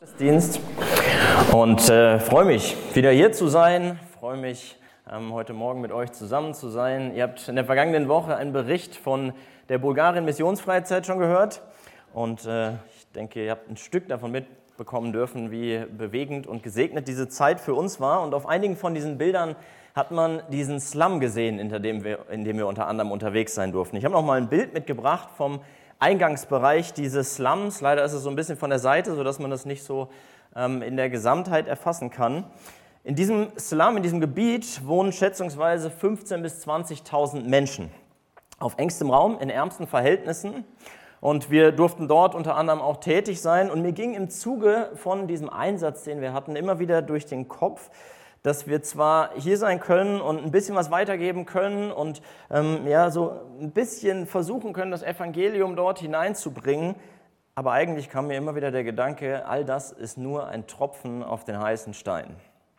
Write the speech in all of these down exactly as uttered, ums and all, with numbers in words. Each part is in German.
Gottesdienst und äh, freue mich, wieder hier zu sein. Freue mich, ähm, heute Morgen mit euch zusammen zu sein. Ihr habt in der vergangenen Woche einen Bericht von der Bulgarien-Missionsfreizeit schon gehört und äh, ich denke, ihr habt ein Stück davon mitbekommen dürfen, wie bewegend und gesegnet diese Zeit für uns war. Und auf einigen von diesen Bildern hat man diesen Slum gesehen, in dem wir, in dem wir unter anderem unterwegs sein durften. Ich habe noch mal ein Bild mitgebracht vom Eingangsbereich dieses Slums. Leider ist es so ein bisschen von der Seite, sodass man das nicht so ähm, in der Gesamtheit erfassen kann. In diesem Slum, in diesem Gebiet, wohnen schätzungsweise fünfzehntausend bis zwanzigtausend Menschen. Auf engstem Raum, in ärmsten Verhältnissen. Und wir durften dort unter anderem auch tätig sein. Und mir ging im Zuge von diesem Einsatz, den wir hatten, immer wieder durch den Kopf, dass wir zwar hier sein können und ein bisschen was weitergeben können und ähm, ja, so ein bisschen versuchen können, das Evangelium dort hineinzubringen, aber eigentlich kam mir immer wieder der Gedanke, all das ist nur ein Tropfen auf den heißen Stein.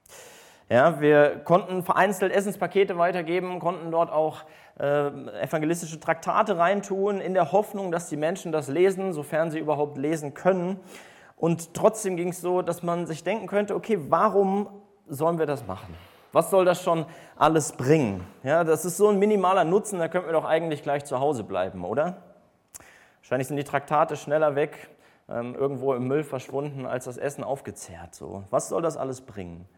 Ja, wir konnten vereinzelt Essenspakete weitergeben, konnten dort auch äh, evangelistische Traktate reintun, in der Hoffnung, dass die Menschen das lesen, sofern sie überhaupt lesen können. Und trotzdem ging es so, dass man sich denken könnte, okay, warum sollen wir das machen? Was soll das schon alles bringen? Ja, das ist so ein minimaler Nutzen, da könnten wir doch eigentlich gleich zu Hause bleiben, oder? Wahrscheinlich sind die Traktate schneller weg, ähm, irgendwo im Müll verschwunden, als das Essen aufgezehrt. So. Was soll das alles bringen?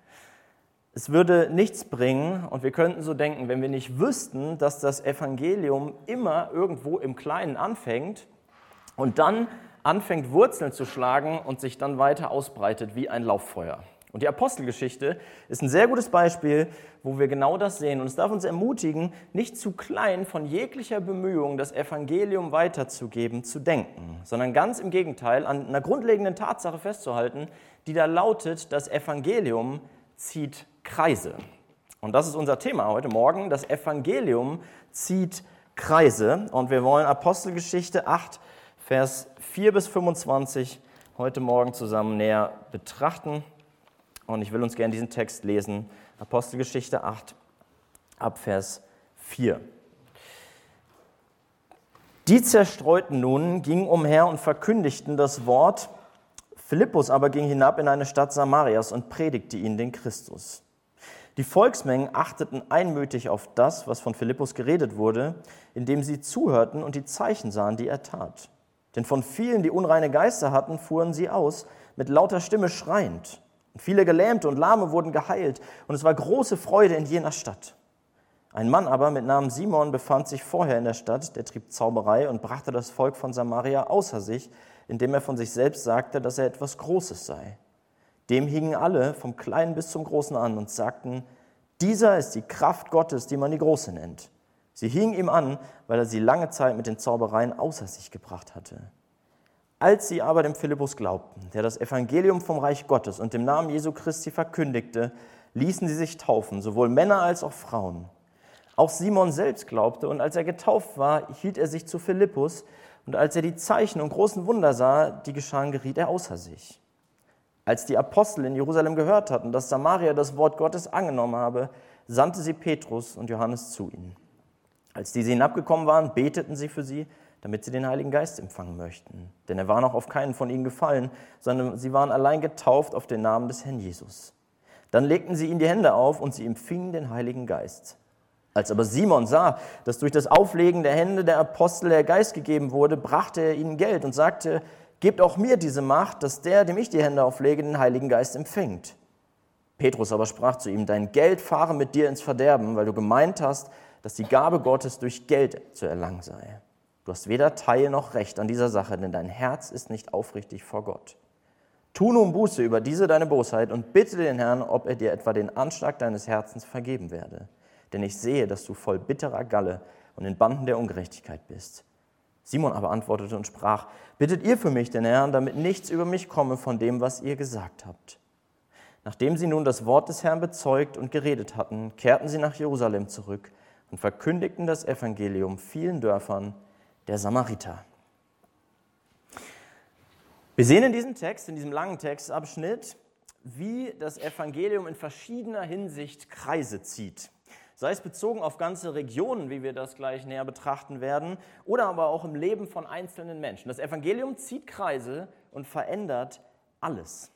Es würde nichts bringen und wir könnten so denken, wenn wir nicht wüssten, dass das Evangelium immer irgendwo im Kleinen anfängt und dann anfängt Wurzeln zu schlagen und sich dann weiter ausbreitet wie ein Lauffeuer. Und die Apostelgeschichte ist ein sehr gutes Beispiel, wo wir genau das sehen. Und es darf uns ermutigen, nicht zu klein von jeglicher Bemühung, das Evangelium weiterzugeben, zu denken, sondern ganz im Gegenteil an einer grundlegenden Tatsache festzuhalten, die da lautet, das Evangelium zieht Kreise. Und das ist unser Thema heute Morgen, das Evangelium zieht Kreise. Und wir wollen Apostelgeschichte acht, Vers vier bis fünfundzwanzig heute Morgen zusammen näher betrachten. Und ich will uns gerne diesen Text lesen, Apostelgeschichte acht, ab Vers vier. Die Zerstreuten nun gingen umher und verkündigten das Wort. Philippus aber ging hinab in eine Stadt Samarias und predigte ihnen den Christus. Die Volksmengen achteten einmütig auf das, was von Philippus geredet wurde, indem sie zuhörten und die Zeichen sahen, die er tat. Denn von vielen, die unreine Geister hatten, fuhren sie aus, mit lauter Stimme schreiend. Viele Gelähmte und Lahme wurden geheilt, und es war große Freude in jener Stadt. Ein Mann aber mit Namen Simon befand sich vorher in der Stadt, der trieb Zauberei und brachte das Volk von Samaria außer sich, indem er von sich selbst sagte, dass er etwas Großes sei. Dem hingen alle, vom Kleinen bis zum Großen an, und sagten, dieser ist die Kraft Gottes, die man die Große nennt. Sie hingen ihm an, weil er sie lange Zeit mit den Zaubereien außer sich gebracht hatte. Als sie aber dem Philippus glaubten, der das Evangelium vom Reich Gottes und dem Namen Jesu Christi verkündigte, ließen sie sich taufen, sowohl Männer als auch Frauen. Auch Simon selbst glaubte, und als er getauft war, hielt er sich zu Philippus, und als er die Zeichen und großen Wunder sah, die geschahen, geriet er außer sich. Als die Apostel in Jerusalem gehört hatten, dass Samaria das Wort Gottes angenommen habe, sandte sie Petrus und Johannes zu ihnen. Als diese hinabgekommen waren, beteten sie für sie, damit sie den Heiligen Geist empfangen möchten. Denn er war noch auf keinen von ihnen gefallen, sondern sie waren allein getauft auf den Namen des Herrn Jesus. Dann legten sie ihm die Hände auf und sie empfingen den Heiligen Geist. Als aber Simon sah, dass durch das Auflegen der Hände der Apostel der Geist gegeben wurde, brachte er ihnen Geld und sagte, gebt auch mir diese Macht, dass der, dem ich die Hände auflege, den Heiligen Geist empfängt. Petrus aber sprach zu ihm, dein Geld fahre mit dir ins Verderben, weil du gemeint hast, dass die Gabe Gottes durch Geld zu erlangen sei. Du hast weder Teil noch Recht an dieser Sache, denn dein Herz ist nicht aufrichtig vor Gott. Tu nun Buße über diese deine Bosheit und bitte den Herrn, ob er dir etwa den Anschlag deines Herzens vergeben werde. Denn ich sehe, dass du voll bitterer Galle und in Banden der Ungerechtigkeit bist. Simon aber antwortete und sprach, bittet ihr für mich den Herrn, damit nichts über mich komme von dem, was ihr gesagt habt. Nachdem sie nun das Wort des Herrn bezeugt und geredet hatten, kehrten sie nach Jerusalem zurück und verkündigten das Evangelium vielen Dörfern der Samariter. Wir sehen in diesem Text, in diesem langen Textabschnitt, wie das Evangelium in verschiedener Hinsicht Kreise zieht. Sei es bezogen auf ganze Regionen, wie wir das gleich näher betrachten werden, oder aber auch im Leben von einzelnen Menschen. Das Evangelium zieht Kreise und verändert alles.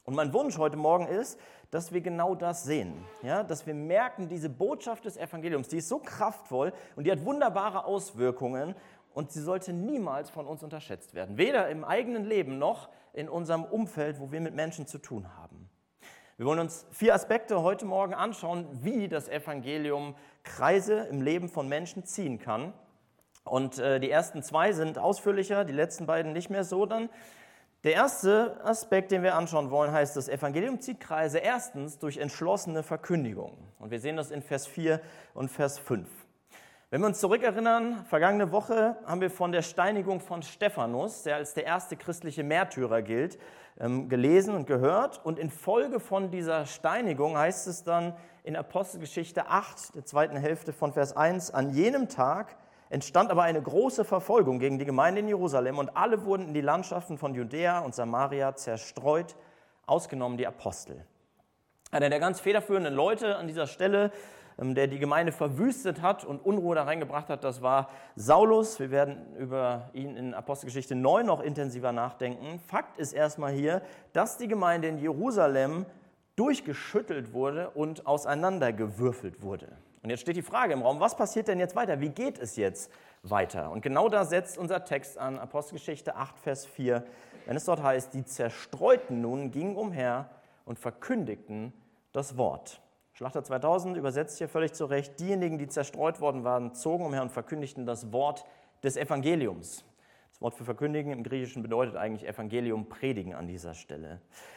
Und mein Wunsch heute Morgen ist, dass wir genau das sehen, ja? Dass wir merken, diese Botschaft des Evangeliums, die ist so kraftvoll und die hat wunderbare Auswirkungen und sie sollte niemals von uns unterschätzt werden, weder im eigenen Leben noch in unserem Umfeld, wo wir mit Menschen zu tun haben. Wir wollen uns vier Aspekte heute Morgen anschauen, wie das Evangelium Kreise im Leben von Menschen ziehen kann. Und äh, die ersten zwei sind ausführlicher, die letzten beiden nicht mehr so dann. Der erste Aspekt, den wir anschauen wollen, heißt, das Evangelium zieht Kreise erstens durch entschlossene Verkündigung. Und wir sehen das in Vers vier und Vers fünf. Wenn wir uns zurückerinnern, vergangene Woche haben wir von der Steinigung von Stephanus, der als der erste christliche Märtyrer gilt, gelesen und gehört. Und infolge von dieser Steinigung heißt es dann in Apostelgeschichte acht, der zweiten Hälfte von Vers eins, an jenem Tag entstand aber eine große Verfolgung gegen die Gemeinde in Jerusalem und alle wurden in die Landschaften von Judäa und Samaria zerstreut, ausgenommen die Apostel. Einer der ganz federführenden Leute an dieser Stelle, der die Gemeinde verwüstet hat und Unruhe da reingebracht hat, das war Saulus. Wir werden über ihn in Apostelgeschichte neun noch intensiver nachdenken. Fakt ist erstmal hier, dass die Gemeinde in Jerusalem durchgeschüttelt wurde und auseinandergewürfelt wurde. Und jetzt steht die Frage im Raum, was passiert denn jetzt weiter? Wie geht es jetzt weiter? Und genau da setzt unser Text an, Apostelgeschichte acht, Vers vier, wenn es dort heißt, die Zerstreuten nun gingen umher und verkündigten das Wort. Schlachter zweitausend übersetzt hier völlig zu Recht, diejenigen, die zerstreut worden waren, zogen umher und verkündigten das Wort des Evangeliums. Das Wort für verkündigen im Griechischen bedeutet eigentlich Evangelium predigen an dieser Stelle.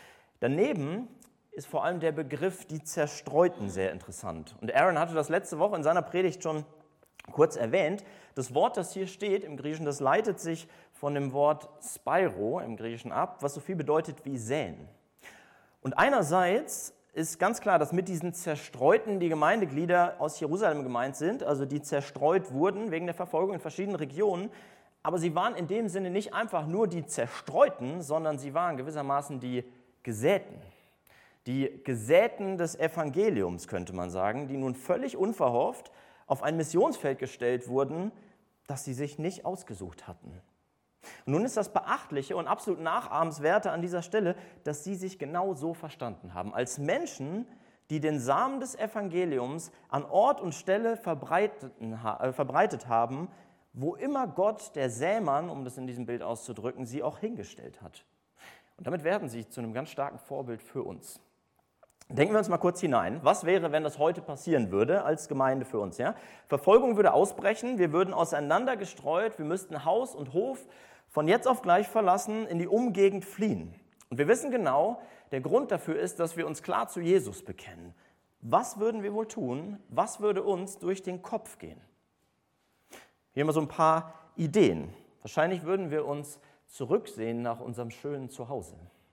Daneben ist vor allem der Begriff die Zerstreuten sehr interessant. Und Aaron hatte das letzte Woche in seiner Predigt schon kurz erwähnt. Das Wort, das hier steht im Griechischen, das leitet sich von dem Wort Spyro im Griechischen ab, was so viel bedeutet wie säen. Und einerseits ist ganz klar, dass mit diesen Zerstreuten die Gemeindeglieder aus Jerusalem gemeint sind, also die zerstreut wurden wegen der Verfolgung in verschiedenen Regionen. Aber sie waren in dem Sinne nicht einfach nur die Zerstreuten, sondern sie waren gewissermaßen die Gesäten. Die Gesäten des Evangeliums, könnte man sagen, die nun völlig unverhofft auf ein Missionsfeld gestellt wurden, das sie sich nicht ausgesucht hatten. Und nun ist das Beachtliche und absolut Nachahmenswerte an dieser Stelle, dass sie sich genau so verstanden haben. Als Menschen, die den Samen des Evangeliums an Ort und Stelle verbreitet haben, wo immer Gott, der Sämann, um das in diesem Bild auszudrücken, sie auch hingestellt hat. Und damit werden sie zu einem ganz starken Vorbild für uns. Denken wir uns mal kurz hinein. Was wäre, wenn das heute passieren würde als Gemeinde für uns? Ja? Verfolgung würde ausbrechen, wir würden auseinandergestreut, wir müssten Haus und Hof von jetzt auf gleich verlassen, in die Umgegend fliehen. Und wir wissen genau, der Grund dafür ist, dass wir uns klar zu Jesus bekennen. Was würden wir wohl tun? Was würde uns durch den Kopf gehen? Hier haben wir so ein paar Ideen. Wahrscheinlich würden wir uns zurücksehen nach unserem schönen Zuhause.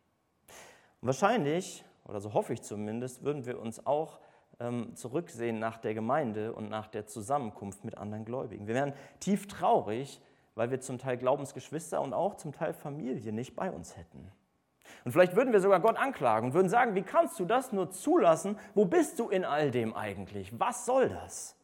Und wahrscheinlich, oder so hoffe ich zumindest, würden wir uns auch ähm, zurücksehen nach der Gemeinde und nach der Zusammenkunft mit anderen Gläubigen. Wir wären tief traurig, weil wir zum Teil Glaubensgeschwister und auch zum Teil Familie nicht bei uns hätten. Und vielleicht würden wir sogar Gott anklagen und würden sagen, wie kannst du das nur zulassen? Wo bist du in all dem eigentlich? Was soll das?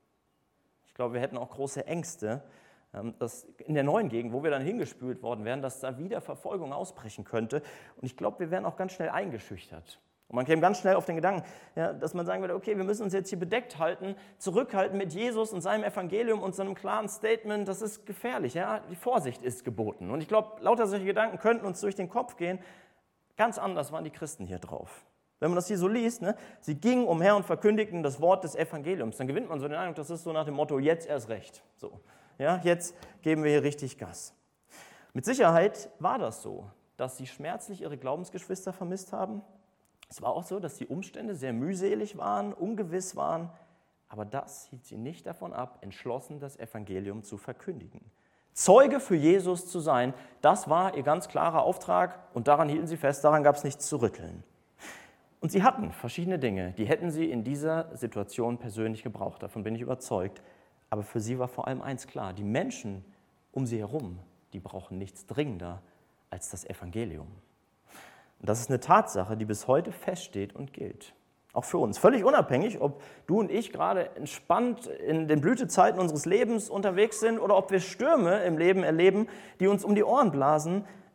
Ich glaube, wir hätten auch große Ängste, dass in der neuen Gegend, wo wir dann hingespült worden wären, dass da wieder Verfolgung ausbrechen könnte. Und ich glaube, wir wären auch ganz schnell eingeschüchtert. Und man käme ganz schnell auf den Gedanken, ja, dass man sagen würde, okay, wir müssen uns jetzt hier bedeckt halten, zurückhalten mit Jesus und seinem Evangelium und seinem klaren Statement, das ist gefährlich, ja, die Vorsicht ist geboten. Und ich glaube, lauter solche Gedanken könnten uns durch den Kopf gehen. Ganz anders waren die Christen hier drauf. Wenn man das hier so liest, ne, sie gingen umher und verkündigten das Wort des Evangeliums, dann gewinnt man so den Eindruck, das ist so nach dem Motto, jetzt erst recht. So, ja, jetzt geben wir hier richtig Gas. Mit Sicherheit war das so, dass sie schmerzlich ihre Glaubensgeschwister vermisst haben. Es war auch so, dass die Umstände sehr mühselig waren, ungewiss waren, aber das hielt sie nicht davon ab, entschlossen das Evangelium zu verkündigen. Zeuge für Jesus zu sein, das war ihr ganz klarer Auftrag und daran hielten sie fest, daran gab es nichts zu rütteln. Und sie hatten verschiedene Dinge, die hätten sie in dieser Situation persönlich gebraucht, davon bin ich überzeugt. Aber für sie war vor allem eins klar, die Menschen um sie herum, die brauchen nichts dringender als das Evangelium. Und das ist eine Tatsache, die bis heute feststeht und gilt. Auch für uns. Völlig unabhängig, ob du und ich gerade entspannt in den Blütezeiten unseres Lebens unterwegs sind oder ob wir Stürme im Leben erleben, die uns um die Ohren blasen.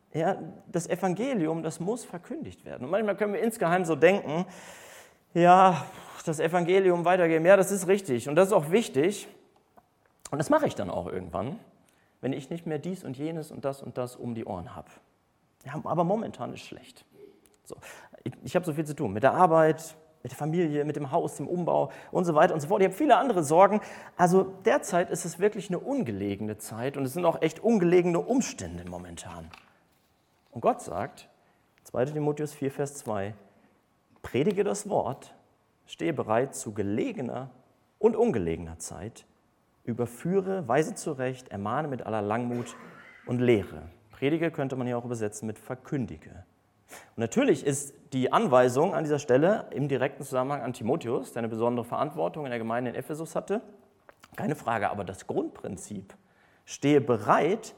Ja, das Evangelium, das muss verkündigt werden. Und manchmal können wir insgeheim so denken, ja, das Evangelium weitergeben, ja, das ist richtig und das ist auch wichtig. Und das mache ich dann auch irgendwann, wenn ich nicht mehr dies und jenes und das und das um die Ohren habe. Ja, aber momentan ist schlecht. So, ich ich habe so viel zu tun mit der Arbeit, mit der Familie, mit dem Haus, dem Umbau und so weiter und so fort. Ich habe viele andere Sorgen. Also derzeit ist es wirklich eine ungelegene Zeit und es sind auch echt ungelegene Umstände momentan. Und Gott sagt, zweiter Timotheus vier, Vers zwei, predige das Wort, stehe bereit zu gelegener und ungelegener Zeit, überführe, weise zurecht, ermahne mit aller Langmut und lehre. Predige könnte man hier auch übersetzen mit verkündige. Und natürlich ist die Anweisung an dieser Stelle im direkten Zusammenhang an Timotheus, der eine besondere Verantwortung in der Gemeinde in Ephesus hatte, keine Frage, aber das Grundprinzip, stehe bereit,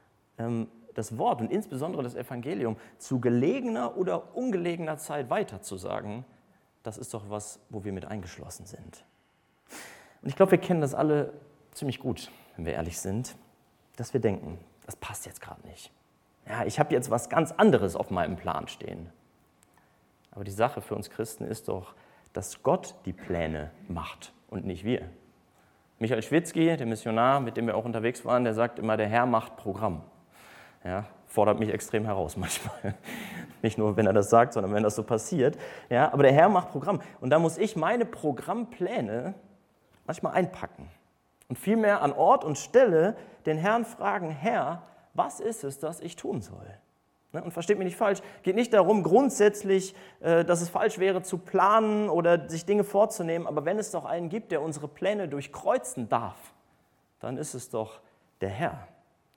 das Wort und insbesondere das Evangelium zu gelegener oder ungelegener Zeit weiterzusagen, das ist doch was, wo wir mit eingeschlossen sind. Und ich glaube, wir kennen das alle ziemlich gut, wenn wir ehrlich sind, dass wir denken, das passt jetzt gerade nicht. Ja, ich habe jetzt was ganz anderes auf meinem Plan stehen. Aber die Sache für uns Christen ist doch, dass Gott die Pläne macht und nicht wir. Michael Schwitzky, der Missionar, mit dem wir auch unterwegs waren, der sagt immer, der Herr macht Programm. Ja, fordert mich extrem heraus manchmal. Nicht nur, wenn er das sagt, sondern wenn das so passiert. Ja, aber der Herr macht Programm. Und da muss ich meine Programmpläne manchmal einpacken. Und vielmehr an Ort und Stelle den Herrn fragen, Herr, was ist es, das ich tun soll? Und versteht mich nicht falsch, geht nicht darum grundsätzlich, dass es falsch wäre zu planen oder sich Dinge vorzunehmen, aber wenn es doch einen gibt, der unsere Pläne durchkreuzen darf, dann ist es doch der Herr.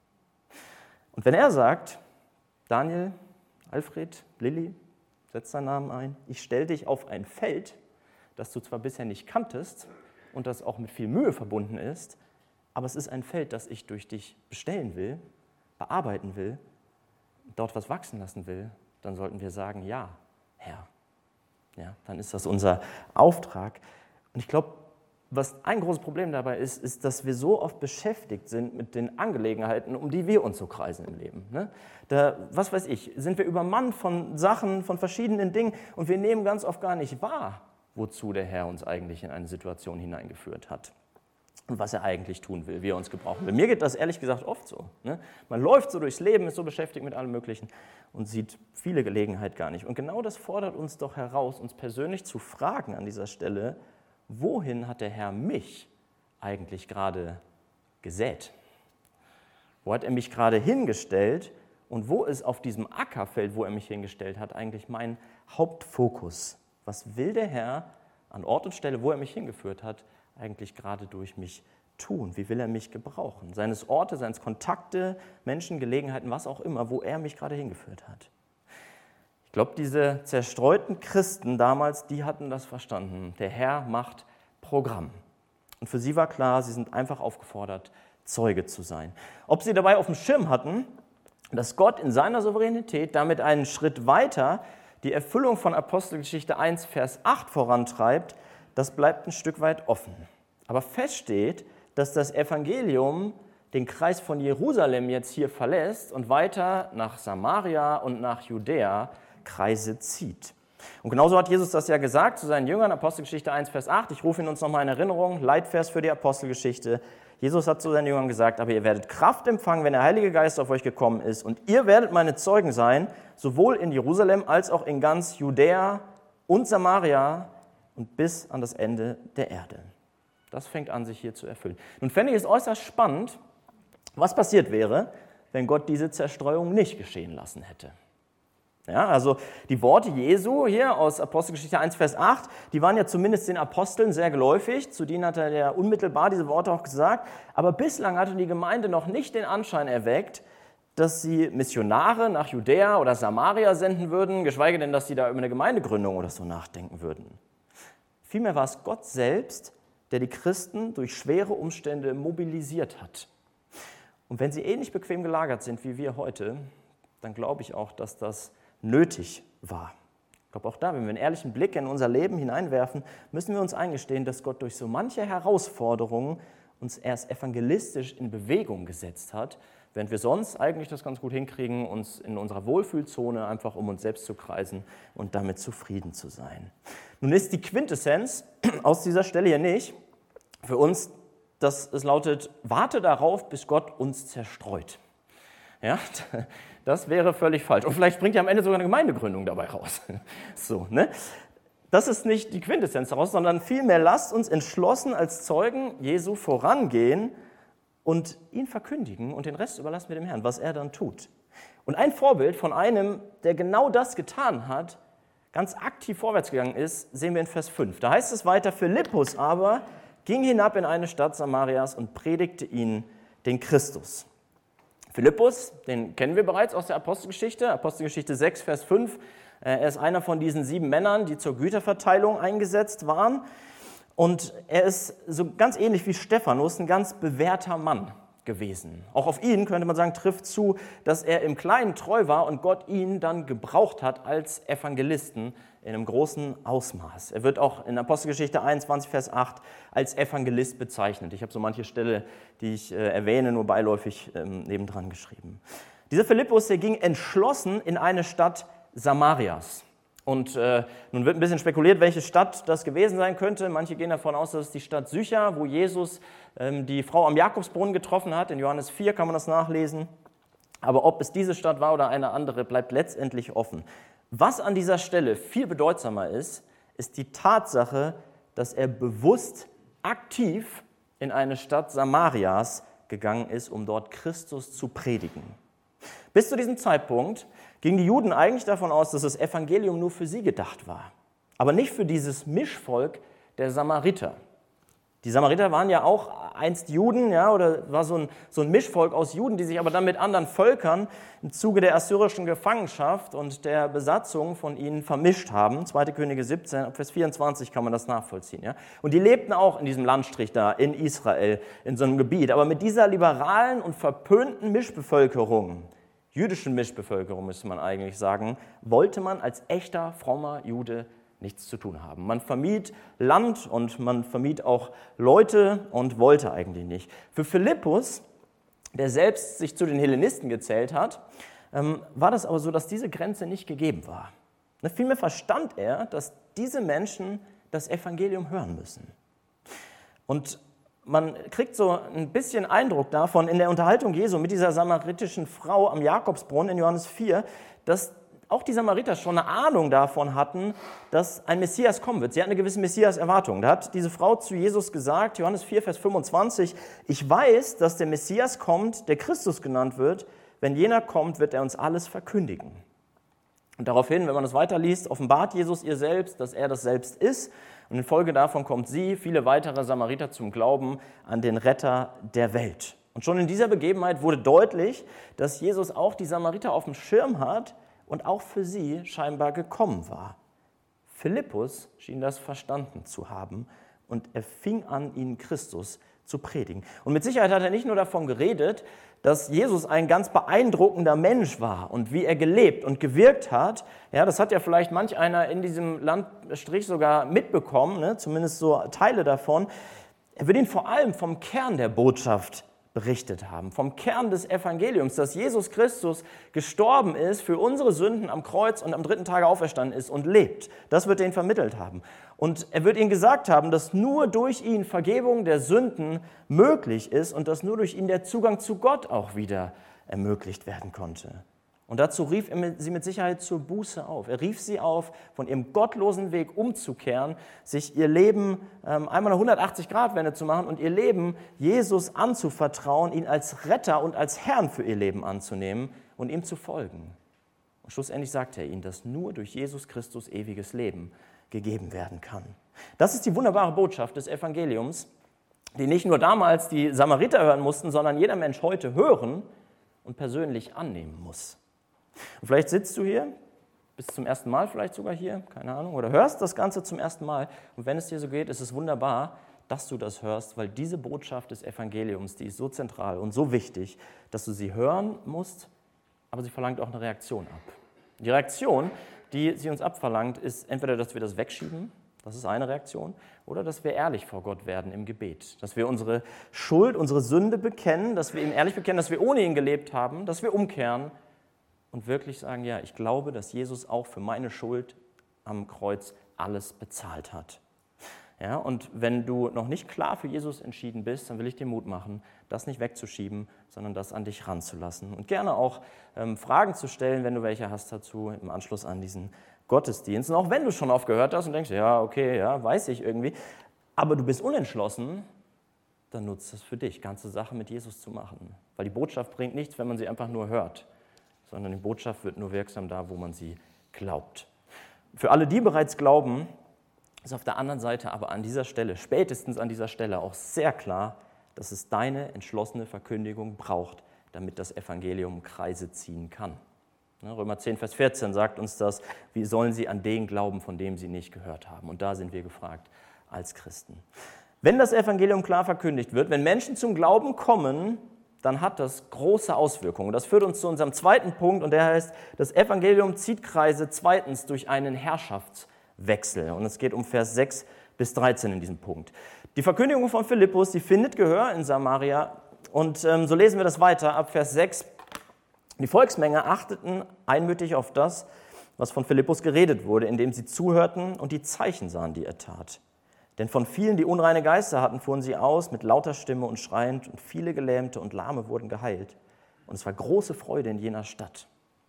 Und wenn er sagt, Daniel, Alfred, Lilly, setz deinen Namen ein, ich stelle dich auf ein Feld, das du zwar bisher nicht kanntest und das auch mit viel Mühe verbunden ist, aber es ist ein Feld, das ich durch dich bestellen will, bearbeiten will, dort was wachsen lassen will, dann sollten wir sagen, ja, Herr. Ja, dann ist das unser Auftrag. Und ich glaube, was ein großes Problem dabei ist, ist, dass wir so oft beschäftigt sind mit den Angelegenheiten, um die wir uns so kreisen im Leben. Ne? Da, was weiß ich, sind wir übermannt von Sachen, von verschiedenen Dingen und wir nehmen ganz oft gar nicht wahr, wozu der Herr uns eigentlich in eine Situation hineingeführt hat. Und was er eigentlich tun will, wie er uns gebrauchen will. Mir geht das ehrlich gesagt oft so. Ne? Man läuft so durchs Leben, ist so beschäftigt mit allem Möglichen und sieht viele Gelegenheit gar nicht. Und genau das fordert uns doch heraus, uns persönlich zu fragen an dieser Stelle, wohin hat der Herr mich eigentlich gerade gesät? Wo hat er mich gerade hingestellt und wo ist auf diesem Ackerfeld, wo er mich hingestellt hat, eigentlich mein Hauptfokus? Was will der Herr an Ort und Stelle, wo er mich hingeführt hat, eigentlich gerade durch mich tun? Wie will er mich gebrauchen? Seines Orte, seines Kontakte, Menschen, Gelegenheiten, was auch immer, wo er mich gerade hingeführt hat. Ich glaube, diese zerstreuten Christen damals, die hatten das verstanden. Der Herr macht Programm. Und für sie war klar, sie sind einfach aufgefordert, Zeuge zu sein. Ob sie dabei auf dem Schirm hatten, dass Gott in seiner Souveränität damit einen Schritt weiter die Erfüllung von Apostelgeschichte eins, Vers acht vorantreibt, das bleibt ein Stück weit offen. Aber fest steht, dass das Evangelium den Kreis von Jerusalem jetzt hier verlässt und weiter nach Samaria und nach Judäa Kreise zieht. Und genauso hat Jesus das ja gesagt zu seinen Jüngern, Apostelgeschichte eins, Vers acht. Ich rufe ihn uns nochmal in Erinnerung, Leitvers für die Apostelgeschichte. Jesus hat zu seinen Jüngern gesagt, aber ihr werdet Kraft empfangen, wenn der Heilige Geist auf euch gekommen ist. Und ihr werdet meine Zeugen sein, sowohl in Jerusalem als auch in ganz Judäa und Samaria und bis an das Ende der Erde. Das fängt an, sich hier zu erfüllen. Nun fände ich es äußerst spannend, was passiert wäre, wenn Gott diese Zerstreuung nicht geschehen lassen hätte. Ja, also die Worte Jesu hier aus Apostelgeschichte eins, Vers acht, die waren ja zumindest den Aposteln sehr geläufig, zu denen hat er ja unmittelbar diese Worte auch gesagt, aber bislang hatte die Gemeinde noch nicht den Anschein erweckt, dass sie Missionare nach Judäa oder Samaria senden würden, geschweige denn, dass sie da über eine Gemeindegründung oder so nachdenken würden. Vielmehr war es Gott selbst, der die Christen durch schwere Umstände mobilisiert hat. Und wenn sie ähnlich bequem gelagert sind wie wir heute, dann glaube ich auch, dass das nötig war. Ich glaube auch da, wenn wir einen ehrlichen Blick in unser Leben hineinwerfen, müssen wir uns eingestehen, dass Gott durch so manche Herausforderungen uns erst evangelistisch in Bewegung gesetzt hat, während wir sonst eigentlich das ganz gut hinkriegen, uns in unserer Wohlfühlzone einfach um uns selbst zu kreisen und damit zufrieden zu sein. Nun ist die Quintessenz aus dieser Stelle hier nicht für uns, dass es lautet, warte darauf, bis Gott uns zerstreut. Ja, das wäre völlig falsch. Und vielleicht bringt ja am Ende sogar eine Gemeindegründung dabei raus. So, ne? Das ist nicht die Quintessenz daraus, sondern vielmehr lasst uns entschlossen als Zeugen Jesu vorangehen und ihn verkündigen und den Rest überlassen wir dem Herrn, was er dann tut. Und ein Vorbild von einem, der genau das getan hat, ganz aktiv vorwärts gegangen ist, sehen wir in Vers fünf. Da heißt es weiter, Philippus aber ging hinab in eine Stadt Samarias und predigte ihnen den Christus. Philippus, den kennen wir bereits aus der Apostelgeschichte, Apostelgeschichte sechs, Vers fünf. Er ist einer von diesen sieben Männern, die zur Güterverteilung eingesetzt waren. Und er ist so ganz ähnlich wie Stephanus ein ganz bewährter Mann gewesen. Auch auf ihn, könnte man sagen, trifft zu, dass er im Kleinen treu war und Gott ihn dann gebraucht hat als Evangelisten in einem großen Ausmaß. Er wird auch in Apostelgeschichte einundzwanzig, Vers acht als Evangelist bezeichnet. Ich habe so manche Stelle, die ich äh, erwähne, nur beiläufig ähm, nebendran geschrieben. Dieser Philippus, der ging entschlossen in eine Stadt Samarias. Und äh, nun wird ein bisschen spekuliert, welche Stadt das gewesen sein könnte. Manche gehen davon aus, dass es die Stadt Sychar, wo Jesus ähm, die Frau am Jakobsbrunnen getroffen hat. In Johannes vier kann man das nachlesen. Aber ob es diese Stadt war oder eine andere, bleibt letztendlich offen. Was an dieser Stelle viel bedeutsamer ist, ist die Tatsache, dass er bewusst aktiv in eine Stadt Samarias gegangen ist, um dort Christus zu predigen. Bis zu diesem Zeitpunkt gingen die Juden eigentlich davon aus, dass das Evangelium nur für sie gedacht war, aber nicht für dieses Mischvolk der Samariter. Die Samariter waren ja auch einst Juden, ja, oder war so ein, so ein Mischvolk aus Juden, die sich aber dann mit anderen Völkern im Zuge der assyrischen Gefangenschaft und der Besatzung von ihnen vermischt haben. zweite Könige siebzehn, ab Vers vierundzwanzig kann man das nachvollziehen. Ja. Und die lebten auch in diesem Landstrich da, in Israel, in so einem Gebiet. Aber mit dieser liberalen und verpönten Mischbevölkerung, jüdischen Mischbevölkerung müsste man eigentlich sagen, wollte man als echter, frommer Jude nichts zu tun haben. Man vermied Land und man vermied auch Leute und wollte eigentlich nicht. Für Philippus, der selbst sich zu den Hellenisten gezählt hat, war das aber so, dass diese Grenze nicht gegeben war. Vielmehr verstand er, dass diese Menschen das Evangelium hören müssen. Und man kriegt so ein bisschen Eindruck davon in der Unterhaltung Jesu mit dieser samaritischen Frau am Jakobsbrunnen in Johannes vier, dass auch die Samariter schon eine Ahnung davon hatten, dass ein Messias kommen wird. Sie hatten eine gewisse Messias-Erwartung. Da hat diese Frau zu Jesus gesagt, Johannes vier, Vers fünfundzwanzig, ich weiß, dass der Messias kommt, der Christus genannt wird. Wenn jener kommt, wird er uns alles verkündigen. Und daraufhin, wenn man das weiterliest, offenbart Jesus ihr selbst, dass er das selbst ist. Und in Folge davon kommt sie, viele weitere Samariter zum Glauben an den Retter der Welt. Und schon in dieser Begebenheit wurde deutlich, dass Jesus auch die Samariter auf dem Schirm hat, und auch für sie scheinbar gekommen war. Philippus schien das verstanden zu haben und er fing an, ihnen Christus zu predigen. Und mit Sicherheit hat er nicht nur davon geredet, dass Jesus ein ganz beeindruckender Mensch war und wie er gelebt und gewirkt hat. Ja, das hat ja vielleicht manch einer in diesem Landstrich sogar mitbekommen, ne? Zumindest so Teile davon. Er will ihn vor allem vom Kern der Botschaft berichtet haben, vom Kern des Evangeliums, dass Jesus Christus gestorben ist für unsere Sünden am Kreuz und am dritten Tage auferstanden ist und lebt. Das wird er ihnen vermittelt haben. Und er wird ihnen gesagt haben, dass nur durch ihn Vergebung der Sünden möglich ist und dass nur durch ihn der Zugang zu Gott auch wieder ermöglicht werden konnte. Und dazu rief er sie mit Sicherheit zur Buße auf. Er rief sie auf, von ihrem gottlosen Weg umzukehren, sich ihr Leben ähm, einmal eine hundertachtzig-Grad-Wende zu machen und ihr Leben Jesus anzuvertrauen, ihn als Retter und als Herrn für ihr Leben anzunehmen und ihm zu folgen. Und schlussendlich sagt er ihnen, dass nur durch Jesus Christus ewiges Leben gegeben werden kann. Das ist die wunderbare Botschaft des Evangeliums, die nicht nur damals die Samariter hören mussten, sondern jeder Mensch heute hören und persönlich annehmen muss. Und vielleicht sitzt du hier, bist zum ersten Mal vielleicht sogar hier, keine Ahnung, oder hörst das Ganze zum ersten Mal. Und wenn es dir so geht, ist es wunderbar, dass du das hörst, weil diese Botschaft des Evangeliums, die ist so zentral und so wichtig, dass du sie hören musst, aber sie verlangt auch eine Reaktion ab. Die Reaktion, die sie uns abverlangt, ist entweder, dass wir das wegschieben Das ist eine Reaktion. Oder dass wir ehrlich vor Gott werden im Gebet. Dass wir unsere Schuld, unsere Sünde bekennen, dass wir ihm ehrlich bekennen, dass wir ohne ihn gelebt haben, dass wir umkehren und wirklich sagen, ja, ich glaube, dass Jesus auch für meine Schuld am Kreuz alles bezahlt hat. Ja, und wenn du noch nicht klar für Jesus entschieden bist, dann will ich dir Mut machen, das nicht wegzuschieben, sondern das an dich ranzulassen. Und gerne auch ähm, Fragen zu stellen, wenn du welche hast dazu, im Anschluss an diesen Gottesdienst. Und auch wenn du schon oft gehört hast und denkst, ja, okay, ja, weiß ich irgendwie, aber du bist unentschlossen, dann nutzt es für dich, ganze Sache mit Jesus zu machen. Weil die Botschaft bringt nichts, wenn man sie einfach nur hört, sondern die Botschaft wird nur wirksam da, wo man sie glaubt. Für alle, die bereits glauben, ist auf der anderen Seite aber an dieser Stelle, spätestens an dieser Stelle auch sehr klar, dass es deine entschlossene Verkündigung braucht, damit das Evangelium Kreise ziehen kann. Römer zehn, Vers vierzehn sagt uns das, wie sollen sie an den glauben, von dem sie nicht gehört haben. Und da sind wir gefragt als Christen. Wenn das Evangelium klar verkündigt wird, wenn Menschen zum Glauben kommen, dann hat das große Auswirkungen. Das führt uns zu unserem zweiten Punkt und der heißt, das Evangelium zieht Kreise zweitens durch einen Herrschaftswechsel. Und es geht um Vers sechs bis dreizehn in diesem Punkt. Die Verkündigung von Philippus, die findet Gehör in Samaria und ähm, so lesen wir das weiter ab Vers sechs. Die Volksmenge achteten einmütig auf das, was von Philippus geredet wurde, indem sie zuhörten und die Zeichen sahen, die er tat. Denn von vielen, die unreine Geister hatten, fuhren sie aus mit lauter Stimme und schreiend, und viele Gelähmte und Lahme wurden geheilt. Und es war große Freude in jener Stadt.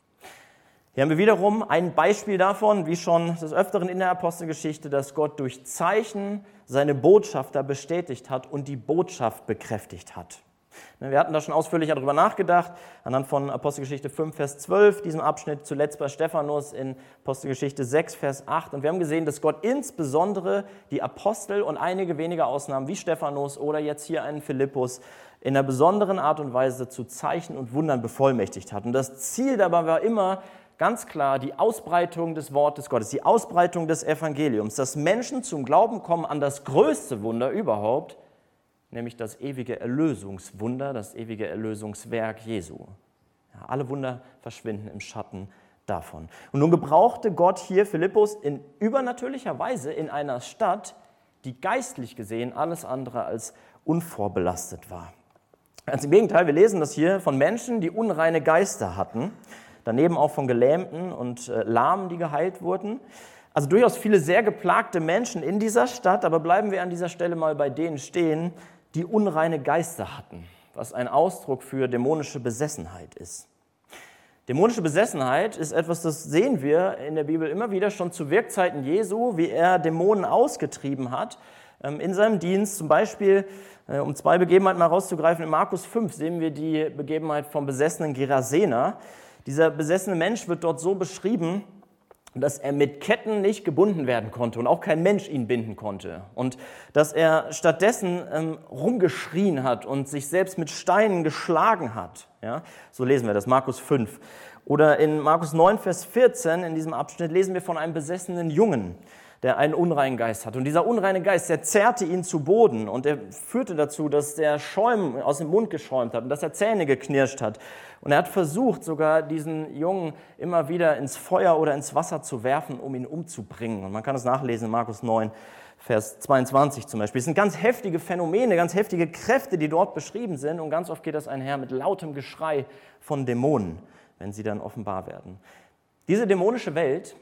Hier haben wir wiederum ein Beispiel davon, wie schon des Öfteren in der Apostelgeschichte, dass Gott durch Zeichen seine Botschafter bestätigt hat und die Botschaft bekräftigt hat. Wir hatten da schon ausführlicher darüber nachgedacht, anhand von Apostelgeschichte fünf, Vers zwölf, diesem Abschnitt zuletzt bei Stephanus in Apostelgeschichte sechs, Vers acht. Und wir haben gesehen, dass Gott insbesondere die Apostel und einige wenige Ausnahmen wie Stephanus oder jetzt hier einen Philippus in einer besonderen Art und Weise zu Zeichen und Wundern bevollmächtigt hat. Und das Ziel dabei war immer ganz klar die Ausbreitung des Wortes Gottes, die Ausbreitung des Evangeliums, dass Menschen zum Glauben kommen an das größte Wunder überhaupt, nämlich das ewige Erlösungswunder, das ewige Erlösungswerk Jesu. Ja, alle Wunder verschwinden im Schatten davon. Und nun gebrauchte Gott hier Philippus in übernatürlicher Weise in einer Stadt, die geistlich gesehen alles andere als unvorbelastet war. Ganz im Gegenteil, wir lesen das hier von Menschen, die unreine Geister hatten, daneben auch von Gelähmten und äh, Lahmen, die geheilt wurden. Also durchaus viele sehr geplagte Menschen in dieser Stadt, aber bleiben wir an dieser Stelle mal bei denen stehen, die unreine Geister hatten, was ein Ausdruck für dämonische Besessenheit ist. Dämonische Besessenheit ist etwas, das sehen wir in der Bibel immer wieder, schon zu Wirkzeiten Jesu, wie er Dämonen ausgetrieben hat in seinem Dienst. Zum Beispiel, um zwei Begebenheiten mal rauszugreifen, in Markus fünf sehen wir die Begebenheit vom besessenen Gerasener. Dieser besessene Mensch wird dort so beschrieben, dass er mit Ketten nicht gebunden werden konnte und auch kein Mensch ihn binden konnte. Und dass er stattdessen ähm, rumgeschrien hat und sich selbst mit Steinen geschlagen hat. Ja? So lesen wir das, Markus fünf. Oder in Markus neun, Vers vierzehn, in diesem Abschnitt, lesen wir von einem besessenen Jungen, der einen unreinen Geist hat. Und dieser unreine Geist, der zerrte ihn zu Boden und er führte dazu, dass der Schäum aus dem Mund geschäumt hat und dass er Zähne geknirscht hat. Und er hat versucht, sogar diesen Jungen immer wieder ins Feuer oder ins Wasser zu werfen, um ihn umzubringen. Und man kann es nachlesen in Markus neun, Vers zweiundzwanzig zum Beispiel. Es sind ganz heftige Phänomene, ganz heftige Kräfte, die dort beschrieben sind. Und ganz oft geht das einher mit lautem Geschrei von Dämonen, wenn sie dann offenbar werden. Diese dämonische Welt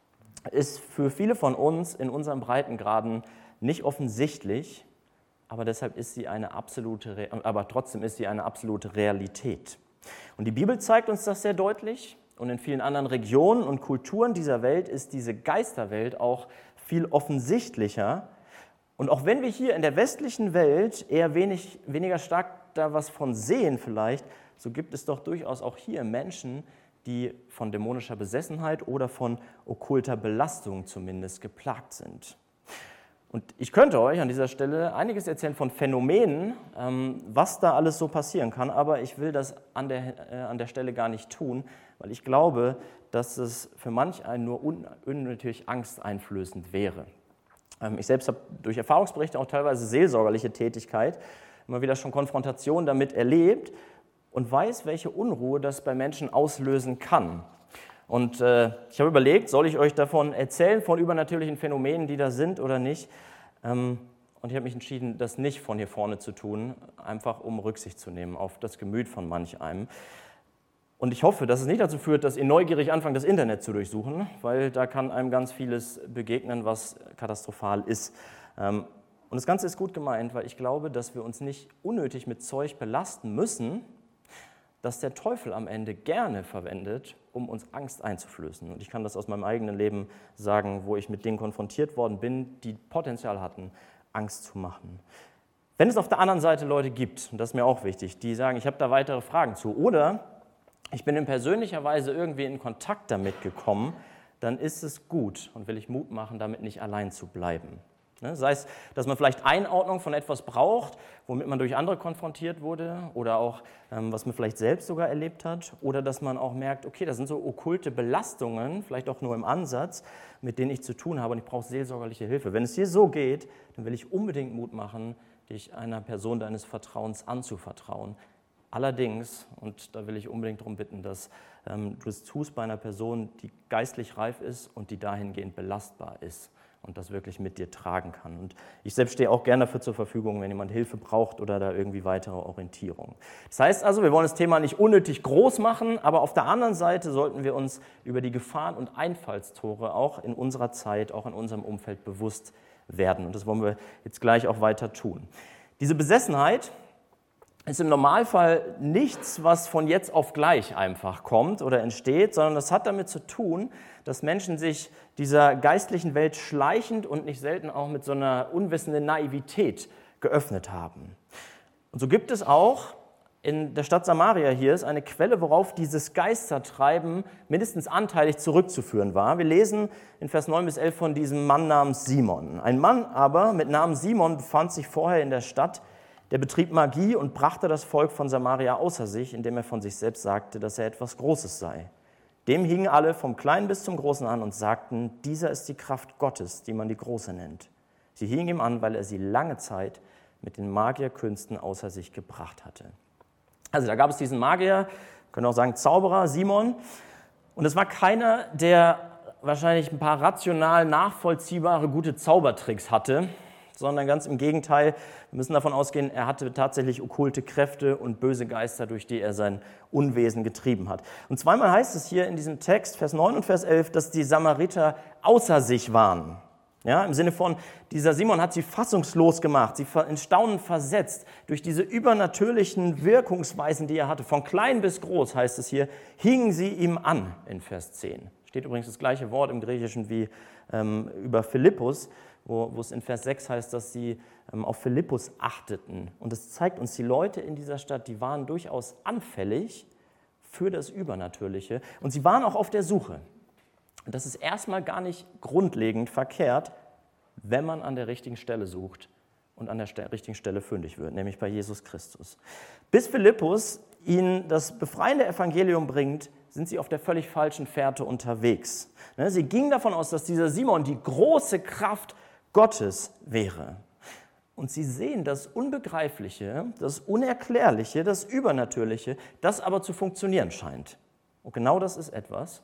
ist für viele von uns in unseren Breitengraden nicht offensichtlich, aber deshalb ist sie eine absolute, aber trotzdem ist sie eine absolute Realität. Und die Bibel zeigt uns das sehr deutlich und in vielen anderen Regionen und Kulturen dieser Welt ist diese Geisterwelt auch viel offensichtlicher. Und auch wenn wir hier in der westlichen Welt eher wenig, weniger stark da was von sehen vielleicht, so gibt es doch durchaus auch hier Menschen, die von dämonischer Besessenheit oder von okkulter Belastung zumindest geplagt sind. Und ich könnte euch an dieser Stelle einiges erzählen von Phänomenen, was da alles so passieren kann, aber ich will das an der, an der Stelle gar nicht tun, weil ich glaube, dass es für manch einen nur unnötig angsteinflößend wäre. Ich selbst habe durch Erfahrungsberichte auch teilweise seelsorgerliche Tätigkeit immer wieder schon Konfrontation damit erlebt und weiß, welche Unruhe das bei Menschen auslösen kann. Und äh, ich habe überlegt, soll ich euch davon erzählen, von übernatürlichen Phänomenen, die da sind oder nicht? Ähm, und ich habe mich entschieden, das nicht von hier vorne zu tun, einfach um Rücksicht zu nehmen auf das Gemüt von manch einem. Und ich hoffe, dass es nicht dazu führt, dass ihr neugierig anfangt, das Internet zu durchsuchen, weil da kann einem ganz vieles begegnen, was katastrophal ist. Ähm, und das Ganze ist gut gemeint, weil ich glaube, dass wir uns nicht unnötig mit Zeug belasten müssen, das der Teufel am Ende gerne verwendet, um uns Angst einzuflößen. Und ich kann das aus meinem eigenen Leben sagen, wo ich mit Dingen konfrontiert worden bin, die Potenzial hatten, Angst zu machen. Wenn es auf der anderen Seite Leute gibt, und das ist mir auch wichtig, die sagen, ich habe da weitere Fragen zu, oder ich bin in persönlicher Weise irgendwie in Kontakt damit gekommen, dann ist es gut und will ich Mut machen, damit nicht allein zu bleiben. Sei es, dass man vielleicht Einordnung von etwas braucht, womit man durch andere konfrontiert wurde oder auch, ähm, was man vielleicht selbst sogar erlebt hat, oder dass man auch merkt, okay, das sind so okkulte Belastungen, vielleicht auch nur im Ansatz, mit denen ich zu tun habe und ich brauche seelsorgerliche Hilfe. Wenn es dir so geht, dann will ich unbedingt Mut machen, dich einer Person deines Vertrauens anzuvertrauen. Allerdings, und da will ich unbedingt darum bitten, dass ähm, du es tust bei einer Person, die geistlich reif ist und die dahingehend belastbar ist und das wirklich mit dir tragen kann. Und ich selbst stehe auch gerne dafür zur Verfügung, wenn jemand Hilfe braucht oder da irgendwie weitere Orientierung. Das heißt also, wir wollen das Thema nicht unnötig groß machen, aber auf der anderen Seite sollten wir uns über die Gefahren und Einfallstore auch in unserer Zeit, auch in unserem Umfeld bewusst werden. Und das wollen wir jetzt gleich auch weiter tun. Diese Besessenheit ist im Normalfall nichts, was von jetzt auf gleich einfach kommt oder entsteht, sondern das hat damit zu tun, dass Menschen sich dieser geistlichen Welt schleichend und nicht selten auch mit so einer unwissenden Naivität geöffnet haben. Und so gibt es auch in der Stadt Samaria hier ist eine Quelle, worauf dieses Geistertreiben mindestens anteilig zurückzuführen war. Wir lesen in Vers neun bis elf von diesem Mann namens Simon. Ein Mann aber mit Namen Simon befand sich vorher in der Stadt, der betrieb Magie und brachte das Volk von Samaria außer sich, indem er von sich selbst sagte, dass er etwas Großes sei. Dem hingen alle vom Kleinen bis zum Großen an und sagten, dieser ist die Kraft Gottes, die man die Große nennt. Sie hingen ihm an, weil er sie lange Zeit mit den Magierkünsten außer sich gebracht hatte. Also da gab es diesen Magier, können auch sagen Zauberer, Simon. Und es war keiner, der wahrscheinlich ein paar rational nachvollziehbare, gute Zaubertricks hatte, sondern ganz im Gegenteil, wir müssen davon ausgehen, er hatte tatsächlich okkulte Kräfte und böse Geister, durch die er sein Unwesen getrieben hat. Und zweimal heißt es hier in diesem Text, Vers neun und Vers elf, dass die Samariter außer sich waren. Ja, im Sinne von, dieser Simon hat sie fassungslos gemacht, sie in Staunen versetzt durch diese übernatürlichen Wirkungsweisen, die er hatte. Von klein bis groß, heißt es hier, hingen sie ihm an in Vers zehn. Steht übrigens das gleiche Wort im Griechischen wie ähm, über Philippus, wo, wo es in Vers sechs heißt, dass sie ähm, auf Philippus achteten. Und das zeigt uns, die Leute in dieser Stadt, die waren durchaus anfällig für das Übernatürliche und sie waren auch auf der Suche. Und das ist erstmal gar nicht grundlegend verkehrt, wenn man an der richtigen Stelle sucht und an der Ste- richtigen Stelle fündig wird, nämlich bei Jesus Christus. Bis Philippus ihnen das befreiende Evangelium bringt, sind sie auf der völlig falschen Fährte unterwegs. Sie gingen davon aus, dass dieser Simon die große Kraft Gottes wäre. Und sie sehen das Unbegreifliche, das Unerklärliche, das Übernatürliche, das aber zu funktionieren scheint. Und genau das ist etwas,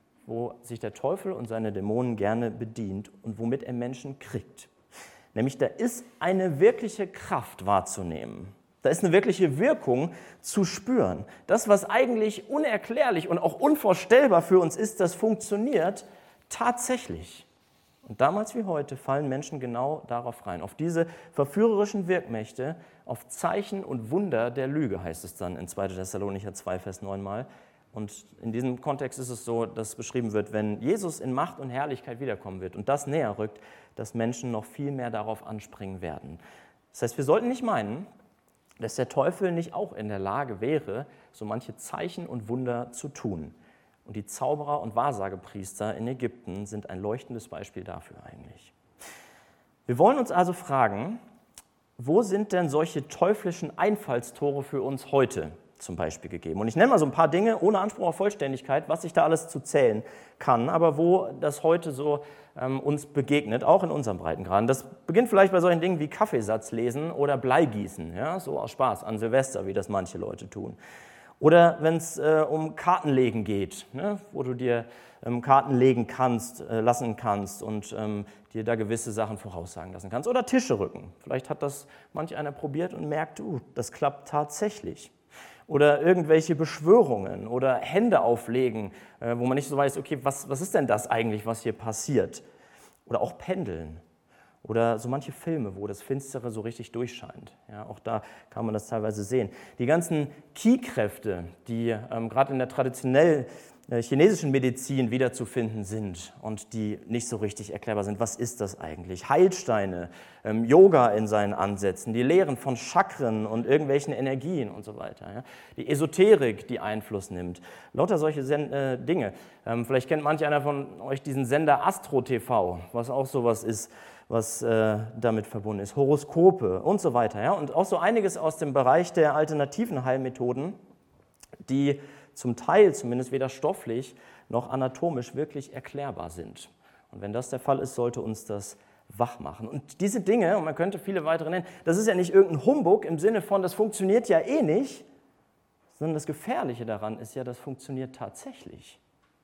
wo sich der Teufel und seine Dämonen gerne bedient und womit er Menschen kriegt. Nämlich, da ist eine wirkliche Kraft wahrzunehmen. Da ist eine wirkliche Wirkung zu spüren. Das, was eigentlich unerklärlich und auch unvorstellbar für uns ist, das funktioniert tatsächlich. Und damals wie heute fallen Menschen genau darauf rein, auf diese verführerischen Wirkmächte, auf Zeichen und Wunder der Lüge, heißt es dann in zweiter Thessalonicher zwei, Vers neun mal. Und in diesem Kontext ist es so, dass beschrieben wird, wenn Jesus in Macht und Herrlichkeit wiederkommen wird und das näher rückt, dass Menschen noch viel mehr darauf anspringen werden. Das heißt, wir sollten nicht meinen, dass der Teufel nicht auch in der Lage wäre, so manche Zeichen und Wunder zu tun. Und die Zauberer und Wahrsagepriester in Ägypten sind ein leuchtendes Beispiel dafür eigentlich. Wir wollen uns also fragen, wo sind denn solche teuflischen Einfallstore für uns heute zum Beispiel gegeben? Und ich nenne mal so ein paar Dinge, ohne Anspruch auf Vollständigkeit, was ich da alles zu zählen kann, aber wo das heute so ähm, uns begegnet, auch in unserem Breitengraden. Das beginnt vielleicht bei solchen Dingen wie Kaffeesatz lesen oder Bleigießen, ja, so aus Spaß an Silvester, wie das manche Leute tun. Oder wenn es äh, um Kartenlegen geht, ne, wo du dir ähm, Karten legen kannst, äh, lassen kannst und ähm, dir da gewisse Sachen voraussagen lassen kannst. Oder Tische rücken. Vielleicht hat das manch einer probiert und merkt, uh, das klappt tatsächlich. Oder irgendwelche Beschwörungen oder Hände auflegen, äh, wo man nicht so weiß, okay, was, was ist denn das eigentlich, was hier passiert? Oder auch Pendeln. Oder so manche Filme, wo das Finstere so richtig durchscheint. Ja, auch da kann man das teilweise sehen. Die ganzen Qi-Kräfte, die ähm, gerade in der traditionell äh, chinesischen Medizin wiederzufinden sind und die nicht so richtig erklärbar sind. Was ist das eigentlich? Heilsteine, ähm, Yoga in seinen Ansätzen, die Lehren von Chakren und irgendwelchen Energien und so weiter. Ja. Die Esoterik, die Einfluss nimmt. Lauter solche Sen- äh, Dinge. Ähm, vielleicht kennt manch einer von euch diesen Sender Astro T V, was auch sowas ist, was äh, damit verbunden ist, Horoskope und so weiter. Ja? Und auch so einiges aus dem Bereich der alternativen Heilmethoden, die zum Teil zumindest weder stofflich noch anatomisch wirklich erklärbar sind. Und wenn das der Fall ist, sollte uns das wach machen. Und diese Dinge, und man könnte viele weitere nennen, das ist ja nicht irgendein Humbug im Sinne von, das funktioniert ja eh nicht, sondern das Gefährliche daran ist ja, das funktioniert tatsächlich.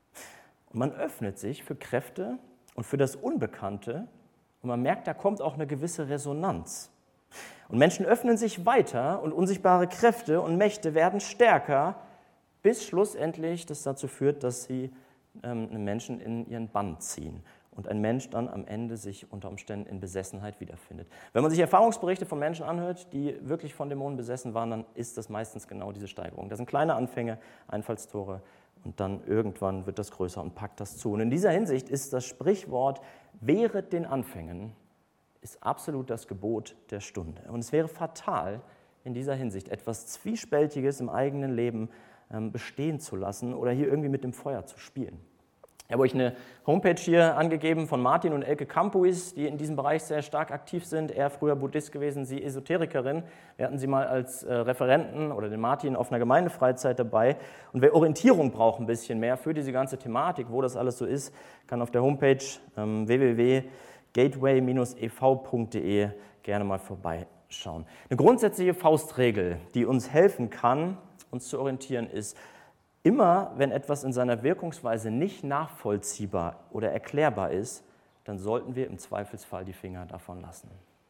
Und man öffnet sich für Kräfte und für das Unbekannte, und man merkt, da kommt auch eine gewisse Resonanz. Und Menschen öffnen sich weiter und unsichtbare Kräfte und Mächte werden stärker, bis schlussendlich das dazu führt, dass sie ähm, einen Menschen in ihren Bann ziehen und ein Mensch dann am Ende sich unter Umständen in Besessenheit wiederfindet. Wenn man sich Erfahrungsberichte von Menschen anhört, die wirklich von Dämonen besessen waren, dann ist das meistens genau diese Steigerung. Das sind kleine Anfänge, Einfallstore, und dann irgendwann wird das größer und packt das zu. Und in dieser Hinsicht ist das Sprichwort, wehret den Anfängen, ist absolut das Gebot der Stunde. Und es wäre fatal, in dieser Hinsicht etwas Zwiespältiges im eigenen Leben ähm, bestehen zu lassen oder hier irgendwie mit dem Feuer zu spielen. Ich habe euch eine Homepage hier angegeben von Martin und Elke Campuis, die in diesem Bereich sehr stark aktiv sind. Er früher Buddhist gewesen, sie Esoterikerin. Wir hatten sie mal als äh, Referenten oder den Martin auf einer Gemeindefreizeit dabei. Und wer Orientierung braucht ein bisschen mehr für diese ganze Thematik, wo das alles so ist, kann auf der Homepage ähm, w w w punkt gateway Bindestrich e v punkt d e gerne mal vorbeischauen. Eine grundsätzliche Faustregel, die uns helfen kann, uns zu orientieren, ist, immer, wenn etwas in seiner Wirkungsweise nicht nachvollziehbar oder erklärbar ist, dann sollten wir im Zweifelsfall die Finger davon lassen.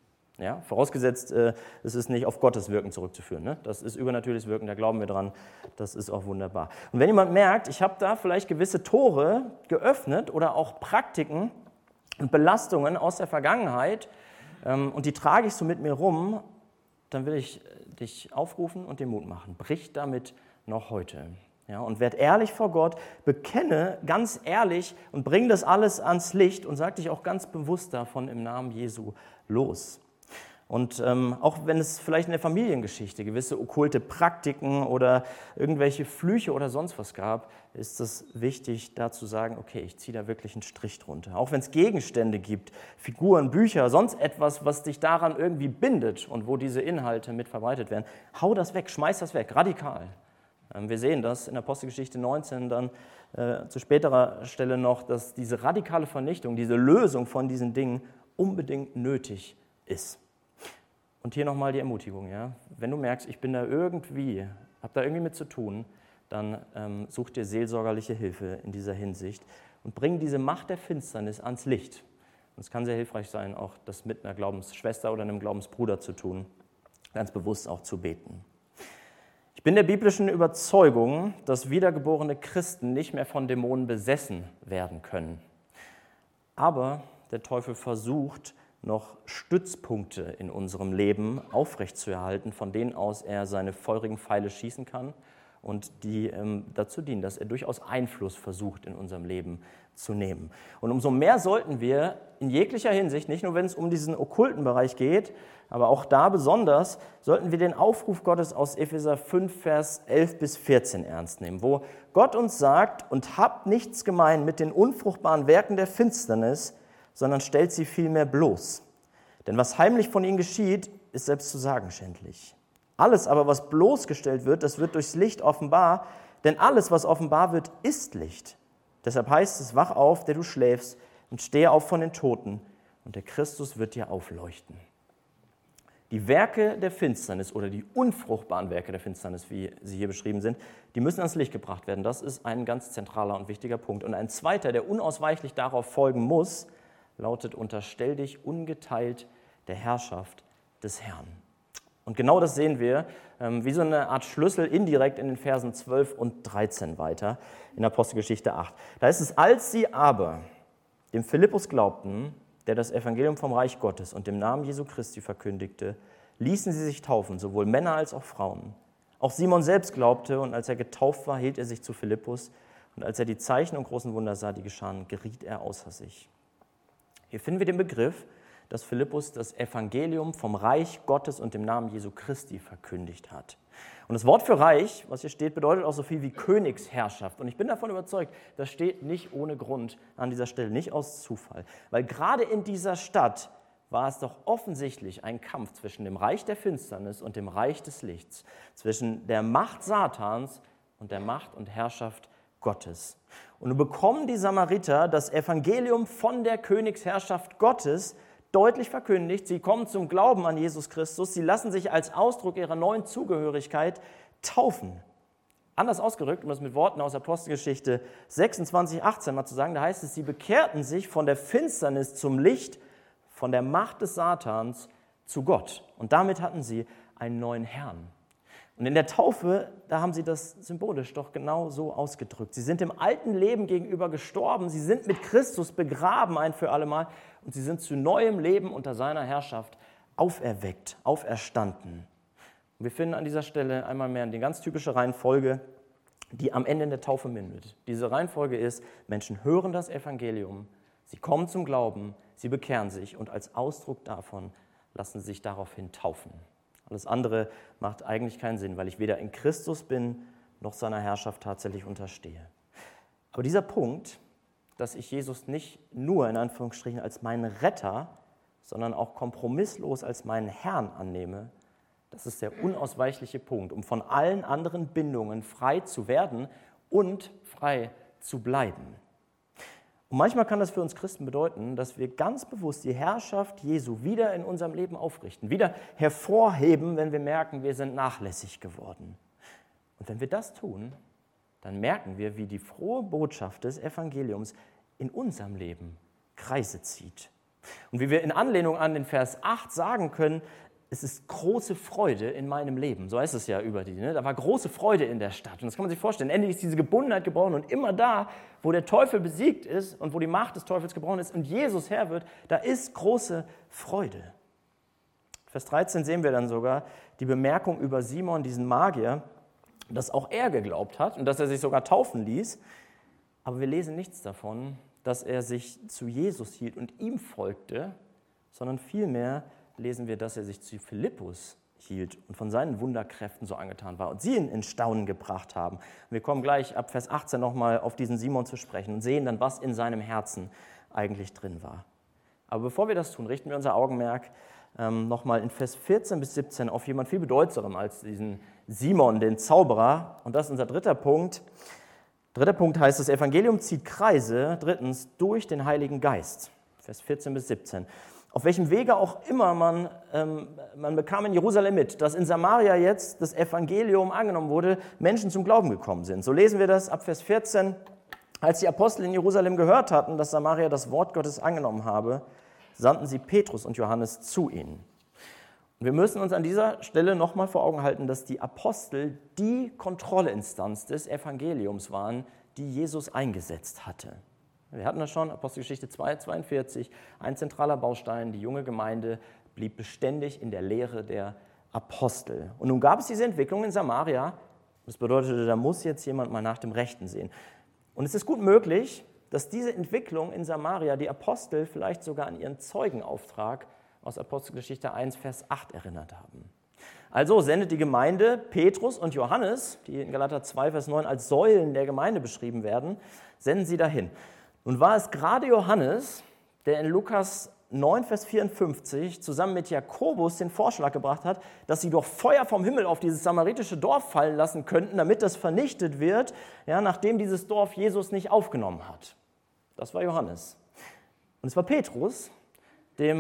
Ja, vorausgesetzt, äh, es ist nicht auf Gottes Wirken zurückzuführen. Ne? Das ist übernatürliches Wirken, da glauben wir dran, das ist auch wunderbar. Und wenn jemand merkt, ich habe da vielleicht gewisse Tore geöffnet oder auch Praktiken und Belastungen aus der Vergangenheit ähm, und die trage ich so mit mir rum, dann will ich dich aufrufen und dir Mut machen. Brich damit noch heute. Ja, und werd ehrlich vor Gott, bekenne ganz ehrlich und bring das alles ans Licht und sag dich auch ganz bewusst davon im Namen Jesu los. Und ähm, auch wenn es vielleicht in der Familiengeschichte gewisse okkulte Praktiken oder irgendwelche Flüche oder sonst was gab, ist es wichtig, da zu sagen, okay, ich ziehe da wirklich einen Strich drunter. Auch wenn es Gegenstände gibt, Figuren, Bücher, sonst etwas, was dich daran irgendwie bindet und wo diese Inhalte mit verbreitet werden, hau das weg, schmeiß das weg, radikal. Wir sehen das in Apostelgeschichte neunzehn dann äh, zu späterer Stelle noch, dass diese radikale Vernichtung, diese Lösung von diesen Dingen unbedingt nötig ist. Und hier nochmal die Ermutigung, ja? Wenn du merkst, ich bin da irgendwie, habe da irgendwie mit zu tun, dann ähm, such dir seelsorgerliche Hilfe in dieser Hinsicht und bring diese Macht der Finsternis ans Licht. Und es kann sehr hilfreich sein, auch das mit einer Glaubensschwester oder einem Glaubensbruder zu tun, ganz bewusst auch zu beten. Ich bin der biblischen Überzeugung, dass wiedergeborene Christen nicht mehr von Dämonen besessen werden können. Aber der Teufel versucht, noch Stützpunkte in unserem Leben aufrechtzuerhalten, von denen aus er seine feurigen Pfeile schießen kann und die ähm, dazu dienen, dass er durchaus Einfluss versucht, in unserem Leben zu nehmen. Und umso mehr sollten wir in jeglicher Hinsicht, nicht nur wenn es um diesen okkulten Bereich geht, aber auch da besonders, sollten wir den Aufruf Gottes aus Epheser fünf, Vers elf bis vierzehn ernst nehmen, wo Gott uns sagt, und habt nichts gemein mit den unfruchtbaren Werken der Finsternis, sondern stellt sie vielmehr bloß. Denn was heimlich von ihnen geschieht, ist selbst zu sagen schändlich. Alles aber, was bloßgestellt wird, das wird durchs Licht offenbar, denn alles, was offenbar wird, ist Licht. Deshalb heißt es, wach auf, der du schläfst, und stehe auf von den Toten, und der Christus wird dir aufleuchten. Die Werke der Finsternis oder die unfruchtbaren Werke der Finsternis, wie sie hier beschrieben sind, die müssen ans Licht gebracht werden. Das ist ein ganz zentraler und wichtiger Punkt. Und ein zweiter, der unausweichlich darauf folgen muss, lautet: Unterstell dich ungeteilt der Herrschaft des Herrn. Und genau das sehen wir ähm, wie so eine Art Schlüssel indirekt in den Versen zwölf und dreizehn weiter in Apostelgeschichte acht. Da ist es: Als sie aber dem Philippus glaubten, der das Evangelium vom Reich Gottes und dem Namen Jesu Christi verkündigte, ließen sie sich taufen, sowohl Männer als auch Frauen. Auch Simon selbst glaubte, und als er getauft war, hielt er sich zu Philippus. Und als er die Zeichen und großen Wunder sah, die geschahen, geriet er außer sich. Hier finden wir den Begriff, dass Philippus das Evangelium vom Reich Gottes und dem Namen Jesu Christi verkündigt hat. Und das Wort für Reich, was hier steht, bedeutet auch so viel wie Königsherrschaft. Und ich bin davon überzeugt, das steht nicht ohne Grund an dieser Stelle, nicht aus Zufall. Weil gerade in dieser Stadt war es doch offensichtlich ein Kampf zwischen dem Reich der Finsternis und dem Reich des Lichts, zwischen der Macht Satans und der Macht und Herrschaft Gottes. Und nun bekommen die Samariter das Evangelium von der Königsherrschaft Gottes deutlich verkündigt. Sie kommen zum Glauben an Jesus Christus. Sie lassen sich als Ausdruck ihrer neuen Zugehörigkeit taufen. Anders ausgedrückt, um das mit Worten aus Apostelgeschichte sechsundzwanzig, achtzehn mal zu sagen, da heißt es: Sie bekehrten sich von der Finsternis zum Licht, von der Macht des Satans zu Gott. Und damit hatten sie einen neuen Herrn. Und in der Taufe, da haben sie das symbolisch doch genau so ausgedrückt. Sie sind dem alten Leben gegenüber gestorben, sie sind mit Christus begraben ein für allemal und sie sind zu neuem Leben unter seiner Herrschaft auferweckt, auferstanden. Und wir finden an dieser Stelle einmal mehr die ganz typische Reihenfolge, die am Ende in der Taufe mündet. Diese Reihenfolge ist: Menschen hören das Evangelium, sie kommen zum Glauben, sie bekehren sich und als Ausdruck davon lassen sie sich daraufhin taufen. Alles andere macht eigentlich keinen Sinn, weil ich weder in Christus bin, noch seiner Herrschaft tatsächlich unterstehe. Aber dieser Punkt, dass ich Jesus nicht nur in Anführungsstrichen als meinen Retter, sondern auch kompromisslos als meinen Herrn annehme, das ist der unausweichliche Punkt, um von allen anderen Bindungen frei zu werden und frei zu bleiben. Und manchmal kann das für uns Christen bedeuten, dass wir ganz bewusst die Herrschaft Jesu wieder in unserem Leben aufrichten, wieder hervorheben, wenn wir merken, wir sind nachlässig geworden. Und wenn wir das tun, dann merken wir, wie die frohe Botschaft des Evangeliums in unserem Leben Kreise zieht. Und wie wir in Anlehnung an den Vers acht sagen können: Es ist große Freude in meinem Leben. So heißt es ja über die. Ne? Da war große Freude in der Stadt. Und das kann man sich vorstellen. Endlich ist diese Gebundenheit gebrochen. Und immer da, wo der Teufel besiegt ist und wo die Macht des Teufels gebrochen ist und Jesus Herr wird, da ist große Freude. Vers dreizehn sehen wir dann sogar die Bemerkung über Simon, diesen Magier, dass auch er geglaubt hat und dass er sich sogar taufen ließ. Aber wir lesen nichts davon, dass er sich zu Jesus hielt und ihm folgte, sondern vielmehr lesen wir, dass er sich zu Philippus hielt und von seinen Wunderkräften so angetan war und sie ihn in Staunen gebracht haben. Wir kommen gleich ab Vers achtzehn nochmal auf diesen Simon zu sprechen und sehen dann, was in seinem Herzen eigentlich drin war. Aber bevor wir das tun, richten wir unser Augenmerk ähm, nochmal in Vers vierzehn bis siebzehn auf jemand viel bedeutsamerem als diesen Simon, den Zauberer. Und das ist unser dritter Punkt. Dritter Punkt heißt, das Evangelium zieht Kreise, drittens, durch den Heiligen Geist. Vers vierzehn bis siebzehn. Auf welchem Wege auch immer man, ähm, man bekam in Jerusalem mit, dass in Samaria jetzt das Evangelium angenommen wurde, Menschen zum Glauben gekommen sind. So lesen wir das ab Vers vierzehn. Als die Apostel in Jerusalem gehört hatten, dass Samaria das Wort Gottes angenommen habe, sandten sie Petrus und Johannes zu ihnen. Und wir müssen uns an dieser Stelle nochmal vor Augen halten, dass die Apostel die Kontrollinstanz des Evangeliums waren, die Jesus eingesetzt hatte. Wir hatten das schon, Apostelgeschichte zwei, zweiundvierzig, ein zentraler Baustein, die junge Gemeinde blieb beständig in der Lehre der Apostel. Und nun gab es diese Entwicklung in Samaria, das bedeutete, da muss jetzt jemand mal nach dem Rechten sehen. Und es ist gut möglich, dass diese Entwicklung in Samaria die Apostel vielleicht sogar an ihren Zeugenauftrag aus Apostelgeschichte eins, Vers acht erinnert haben. Also sendet die Gemeinde Petrus und Johannes, die in Galater zwei, Vers neun als Säulen der Gemeinde beschrieben werden, senden sie dahin. Nun war es gerade Johannes, der in Lukas neun, Vers vierundfünfzig zusammen mit Jakobus den Vorschlag gebracht hat, dass sie doch Feuer vom Himmel auf dieses samaritische Dorf fallen lassen könnten, damit das vernichtet wird, ja, nachdem dieses Dorf Jesus nicht aufgenommen hat. Das war Johannes. Und es war Petrus, dem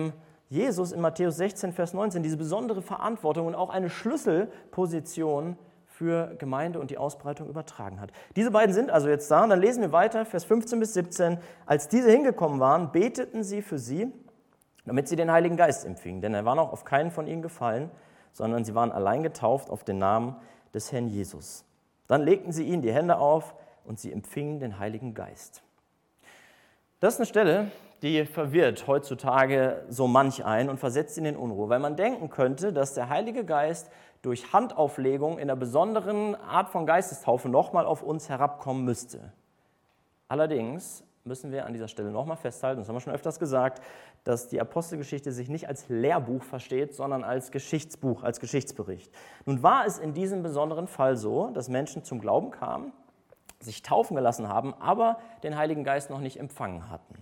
Jesus in Matthäus sechzehn, Vers neunzehn diese besondere Verantwortung und auch eine Schlüsselposition für Gemeinde und die Ausbreitung übertragen hat. Diese beiden sind also jetzt da und dann lesen wir weiter, Vers fünfzehn bis siebzehn. Als diese hingekommen waren, beteten sie für sie, damit sie den Heiligen Geist empfingen. Denn er war noch auf keinen von ihnen gefallen, sondern sie waren allein getauft auf den Namen des Herrn Jesus. Dann legten sie ihnen die Hände auf und sie empfingen den Heiligen Geist. Das ist eine Stelle, die verwirrt heutzutage so manch einen und versetzt ihn in Unruhe, weil man denken könnte, dass der Heilige Geist durch Handauflegung in einer besonderen Art von Geistestaufe nochmal auf uns herabkommen müsste. Allerdings müssen wir an dieser Stelle nochmal festhalten, das haben wir schon öfters gesagt, dass die Apostelgeschichte sich nicht als Lehrbuch versteht, sondern als Geschichtsbuch, als Geschichtsbericht. Nun war es in diesem besonderen Fall so, dass Menschen zum Glauben kamen, sich taufen gelassen haben, aber den Heiligen Geist noch nicht empfangen hatten.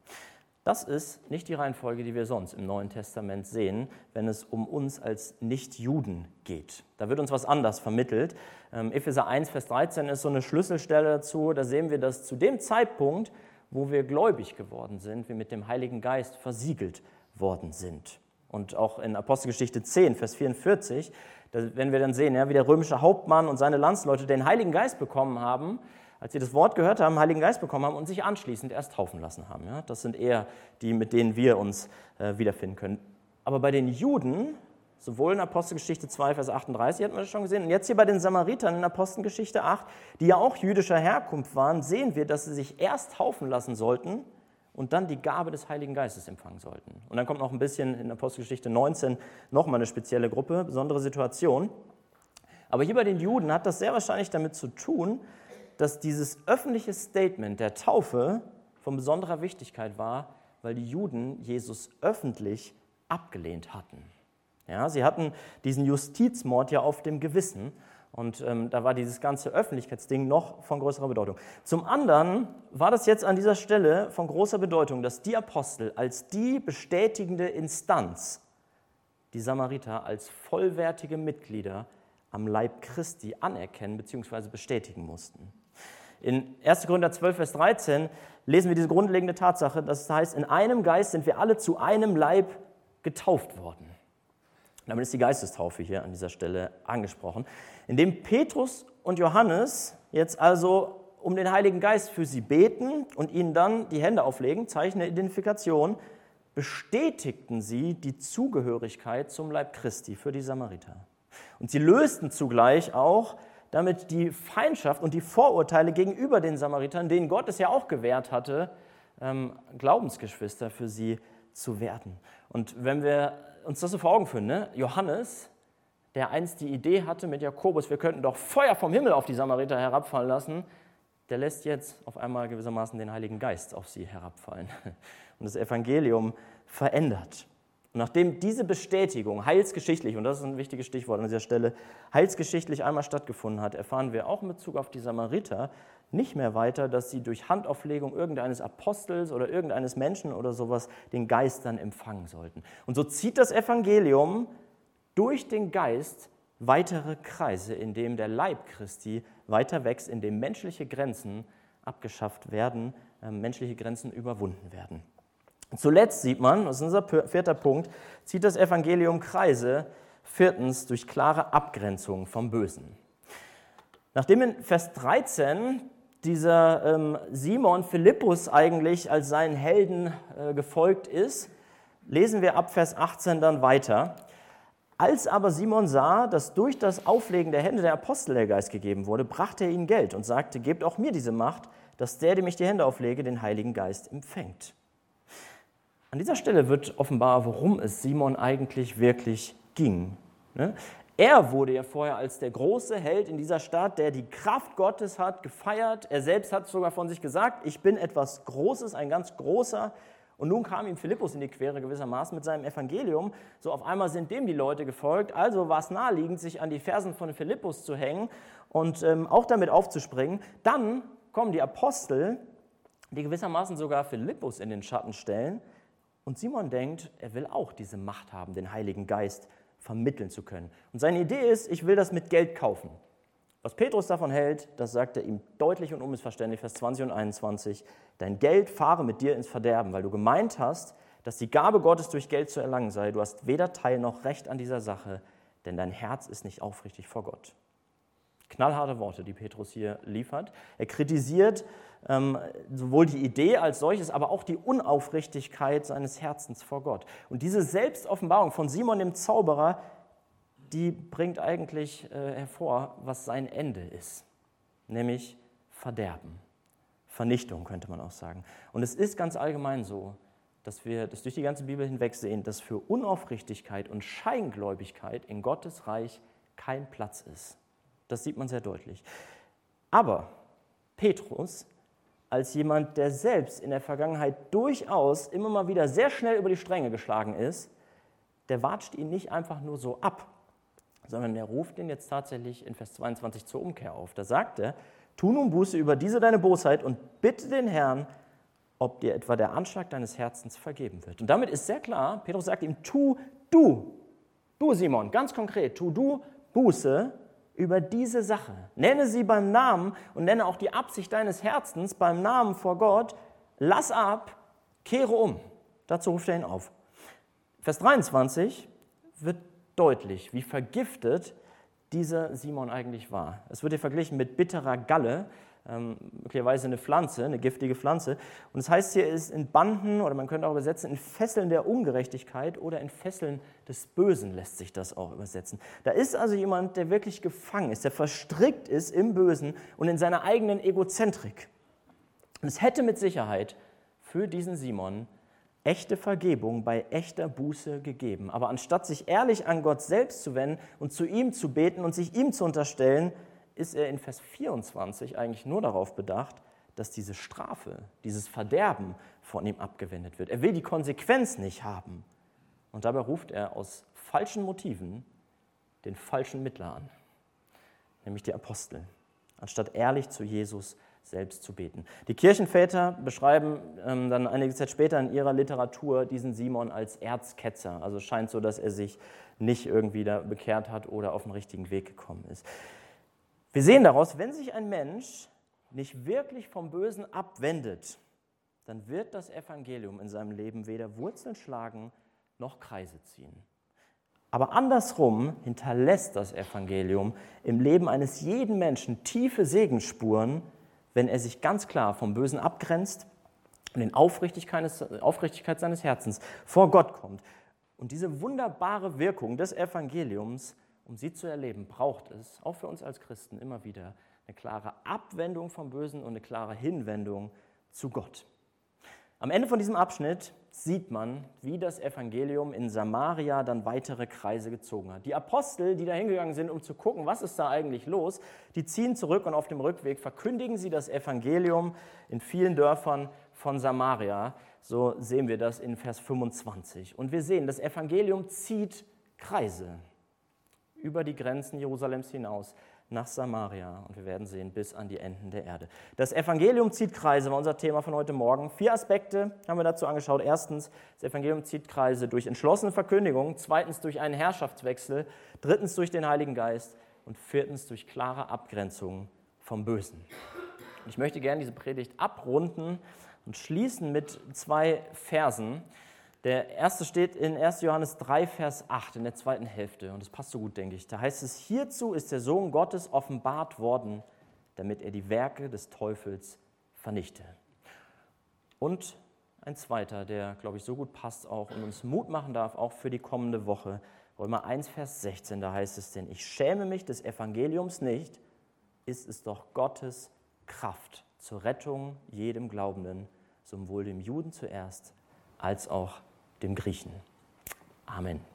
Das ist nicht die Reihenfolge, die wir sonst im Neuen Testament sehen, wenn es um uns als Nichtjuden geht. Da wird uns was anderes vermittelt. Epheser eins, Vers dreizehn ist so eine Schlüsselstelle dazu. Da sehen wir, dass zu dem Zeitpunkt, wo wir gläubig geworden sind, wir mit dem Heiligen Geist versiegelt worden sind. Und auch in Apostelgeschichte zehn, Vers vierundvierzig, da werden wir dann sehen, ja, wie der römische Hauptmann und seine Landsleute den Heiligen Geist bekommen haben, als sie das Wort gehört haben, Heiligen Geist bekommen haben und sich anschließend erst taufen lassen haben. Ja? Das sind eher die, mit denen wir uns äh, wiederfinden können. Aber bei den Juden, sowohl in Apostelgeschichte zwei, Vers achtunddreißig, hatten wir das schon gesehen, und jetzt hier bei den Samaritern in Apostelgeschichte acht, die ja auch jüdischer Herkunft waren, sehen wir, dass sie sich erst taufen lassen sollten und dann die Gabe des Heiligen Geistes empfangen sollten. Und dann kommt noch ein bisschen in Apostelgeschichte neunzehn nochmal eine spezielle Gruppe, besondere Situation. Aber hier bei den Juden hat das sehr wahrscheinlich damit zu tun, dass dieses öffentliche Statement der Taufe von besonderer Wichtigkeit war, weil die Juden Jesus öffentlich abgelehnt hatten. Ja, sie hatten diesen Justizmord ja auf dem Gewissen und ähm, da war dieses ganze Öffentlichkeitsding noch von größerer Bedeutung. Zum anderen war das jetzt an dieser Stelle von großer Bedeutung, dass die Apostel als die bestätigende Instanz die Samariter als vollwertige Mitglieder am Leib Christi anerkennen bzw. bestätigen mussten. In erster Korinther zwölf, Vers dreizehn lesen wir diese grundlegende Tatsache, das heißt, in einem Geist sind wir alle zu einem Leib getauft worden. Damit ist die Geistestaufe hier an dieser Stelle angesprochen. Indem Petrus und Johannes jetzt also um den Heiligen Geist für sie beten und ihnen dann die Hände auflegen, Zeichen der Identifikation, bestätigten sie die Zugehörigkeit zum Leib Christi für die Samariter. Und sie lösten zugleich auch damit die Feindschaft und die Vorurteile gegenüber den Samaritern, denen Gott es ja auch gewährt hatte, ähm, Glaubensgeschwister für sie zu werden. Und wenn wir uns das so vor Augen führen, ne? Johannes, der einst die Idee hatte mit Jakobus, wir könnten doch Feuer vom Himmel auf die Samariter herabfallen lassen, der lässt jetzt auf einmal gewissermaßen den Heiligen Geist auf sie herabfallen und das Evangelium verändert. Und nachdem diese Bestätigung heilsgeschichtlich, und das ist ein wichtiges Stichwort an dieser Stelle, heilsgeschichtlich einmal stattgefunden hat, erfahren wir auch in Bezug auf die Samariter nicht mehr weiter, dass sie durch Handauflegung irgendeines Apostels oder irgendeines Menschen oder sowas den Geist dann empfangen sollten. Und so zieht das Evangelium durch den Geist weitere Kreise, in dem der Leib Christi weiter wächst, in dem menschliche Grenzen abgeschafft werden, äh, menschliche Grenzen überwunden werden. Zuletzt sieht man, das ist unser vierter Punkt, zieht das Evangelium Kreise, viertens durch klare Abgrenzung vom Bösen. Nachdem in Vers dreizehn dieser ähm, Simon Philippus eigentlich als seinen Helden äh, gefolgt ist, lesen wir ab Vers achtzehn dann weiter. Als aber Simon sah, dass durch das Auflegen der Hände der Apostel der Geist gegeben wurde, brachte er ihnen Geld und sagte, gebt auch mir diese Macht, dass der, dem ich die Hände auflege, den Heiligen Geist empfängt. An dieser Stelle wird offenbar, worum es Simon eigentlich wirklich ging. Er wurde ja vorher als der große Held in dieser Stadt, der die Kraft Gottes hat, gefeiert. Er selbst hat sogar von sich gesagt, ich bin etwas Großes, ein ganz großer. Und nun kam ihm Philippus in die Quere gewissermaßen mit seinem Evangelium. So auf einmal sind dem die Leute gefolgt. Also war es naheliegend, sich an die Fersen von Philippus zu hängen und ähm, auch damit aufzuspringen. Dann kommen die Apostel, die gewissermaßen sogar Philippus in den Schatten stellen. Und Simon denkt, er will auch diese Macht haben, den Heiligen Geist vermitteln zu können. Und seine Idee ist, ich will das mit Geld kaufen. Was Petrus davon hält, das sagt er ihm deutlich und unmissverständlich, Vers zwanzig und einundzwanzig. Dein Geld fahre mit dir ins Verderben, weil du gemeint hast, dass die Gabe Gottes durch Geld zu erlangen sei. Du hast weder Teil noch Recht an dieser Sache, denn dein Herz ist nicht aufrichtig vor Gott. Knallharte Worte, die Petrus hier liefert. Er kritisiert ähm, sowohl die Idee als solches, aber auch die Unaufrichtigkeit seines Herzens vor Gott. Und diese Selbstoffenbarung von Simon dem Zauberer, die bringt eigentlich äh, hervor, was sein Ende ist, nämlich Verderben, Vernichtung könnte man auch sagen. Und es ist ganz allgemein so, dass wir das durch die ganze Bibel hinweg sehen, dass für Unaufrichtigkeit und Scheingläubigkeit in Gottes Reich kein Platz ist. Das sieht man sehr deutlich. Aber Petrus, als jemand, der selbst in der Vergangenheit durchaus immer mal wieder sehr schnell über die Stränge geschlagen ist, der watscht ihn nicht einfach nur so ab, sondern er ruft ihn jetzt tatsächlich in Vers zweiundzwanzig zur Umkehr auf. Da sagt er, tu nun Buße über diese deine Bosheit und bitte den Herrn, ob dir etwa der Anschlag deines Herzens vergeben wird. Und damit ist sehr klar, Petrus sagt ihm, tu du, du Simon, ganz konkret, tu du Buße über diese Sache. Nenne sie beim Namen und nenne auch die Absicht deines Herzens beim Namen vor Gott. Lass ab, kehre um. Dazu ruft er ihn auf. Vers dreiundzwanzig wird deutlich, wie vergiftet dieser Simon eigentlich war. Es wird hier verglichen mit bitterer Galle, ähm, möglicherweise eine Pflanze, eine giftige Pflanze. Und es heißt hier, ist in Banden, oder man könnte auch übersetzen, in Fesseln der Ungerechtigkeit oder in Fesseln des Bösen lässt sich das auch übersetzen. Da ist also jemand, der wirklich gefangen ist, der verstrickt ist im Bösen und in seiner eigenen Egozentrik. Und es hätte mit Sicherheit für diesen Simon echte Vergebung bei echter Buße gegeben. Aber anstatt sich ehrlich an Gott selbst zu wenden und zu ihm zu beten und sich ihm zu unterstellen, ist er in Vers vierundzwanzig eigentlich nur darauf bedacht, dass diese Strafe, dieses Verderben von ihm abgewendet wird. Er will die Konsequenz nicht haben. Und dabei ruft er aus falschen Motiven den falschen Mittler an, nämlich die Apostel, anstatt ehrlich zu Jesus selbst zu beten. Die Kirchenväter beschreiben ähm, dann einige Zeit später in ihrer Literatur diesen Simon als Erzketzer. Also es scheint so, dass er sich nicht irgendwie da bekehrt hat oder auf den richtigen Weg gekommen ist. Wir sehen daraus, wenn sich ein Mensch nicht wirklich vom Bösen abwendet, dann wird das Evangelium in seinem Leben weder Wurzeln schlagen noch Kreise ziehen. Aber andersrum hinterlässt das Evangelium im Leben eines jeden Menschen tiefe Segensspuren, wenn er sich ganz klar vom Bösen abgrenzt und in Aufrichtigkeit, Aufrichtigkeit seines Herzens vor Gott kommt. Und diese wunderbare Wirkung des Evangeliums, um sie zu erleben, braucht es, auch für uns als Christen, immer wieder eine klare Abwendung vom Bösen und eine klare Hinwendung zu Gott. Am Ende von diesem Abschnitt sieht man, wie das Evangelium in Samaria dann weitere Kreise gezogen hat. Die Apostel, die da hingegangen sind, um zu gucken, was ist da eigentlich los, die ziehen zurück und auf dem Rückweg verkündigen sie das Evangelium in vielen Dörfern von Samaria. So sehen wir das in Vers fünfundzwanzig. Und wir sehen, das Evangelium zieht Kreise über die Grenzen Jerusalems hinaus nach Samaria. Und wir werden sehen, bis an die Enden der Erde. Das Evangelium zieht Kreise, war unser Thema von heute Morgen. Vier Aspekte haben wir dazu angeschaut. Erstens, das Evangelium zieht Kreise durch entschlossene Verkündigung. Zweitens, durch einen Herrschaftswechsel. Drittens, durch den Heiligen Geist. Und viertens, durch klare Abgrenzung vom Bösen. Und ich möchte gerne diese Predigt abrunden und schließen mit zwei Versen. Der erste steht in erster Johannes drei, Vers acht, in der zweiten Hälfte. Und das passt so gut, denke ich. Da heißt es, hierzu ist der Sohn Gottes offenbart worden, damit er die Werke des Teufels vernichte. Und ein zweiter, der, glaube ich, so gut passt auch und uns Mut machen darf, auch für die kommende Woche. Römer eins, Vers sechzehn, da heißt es, denn ich schäme mich des Evangeliums nicht, ist es doch Gottes Kraft zur Rettung jedem Glaubenden, sowohl dem Juden zuerst, als auch dem Griechen. Amen.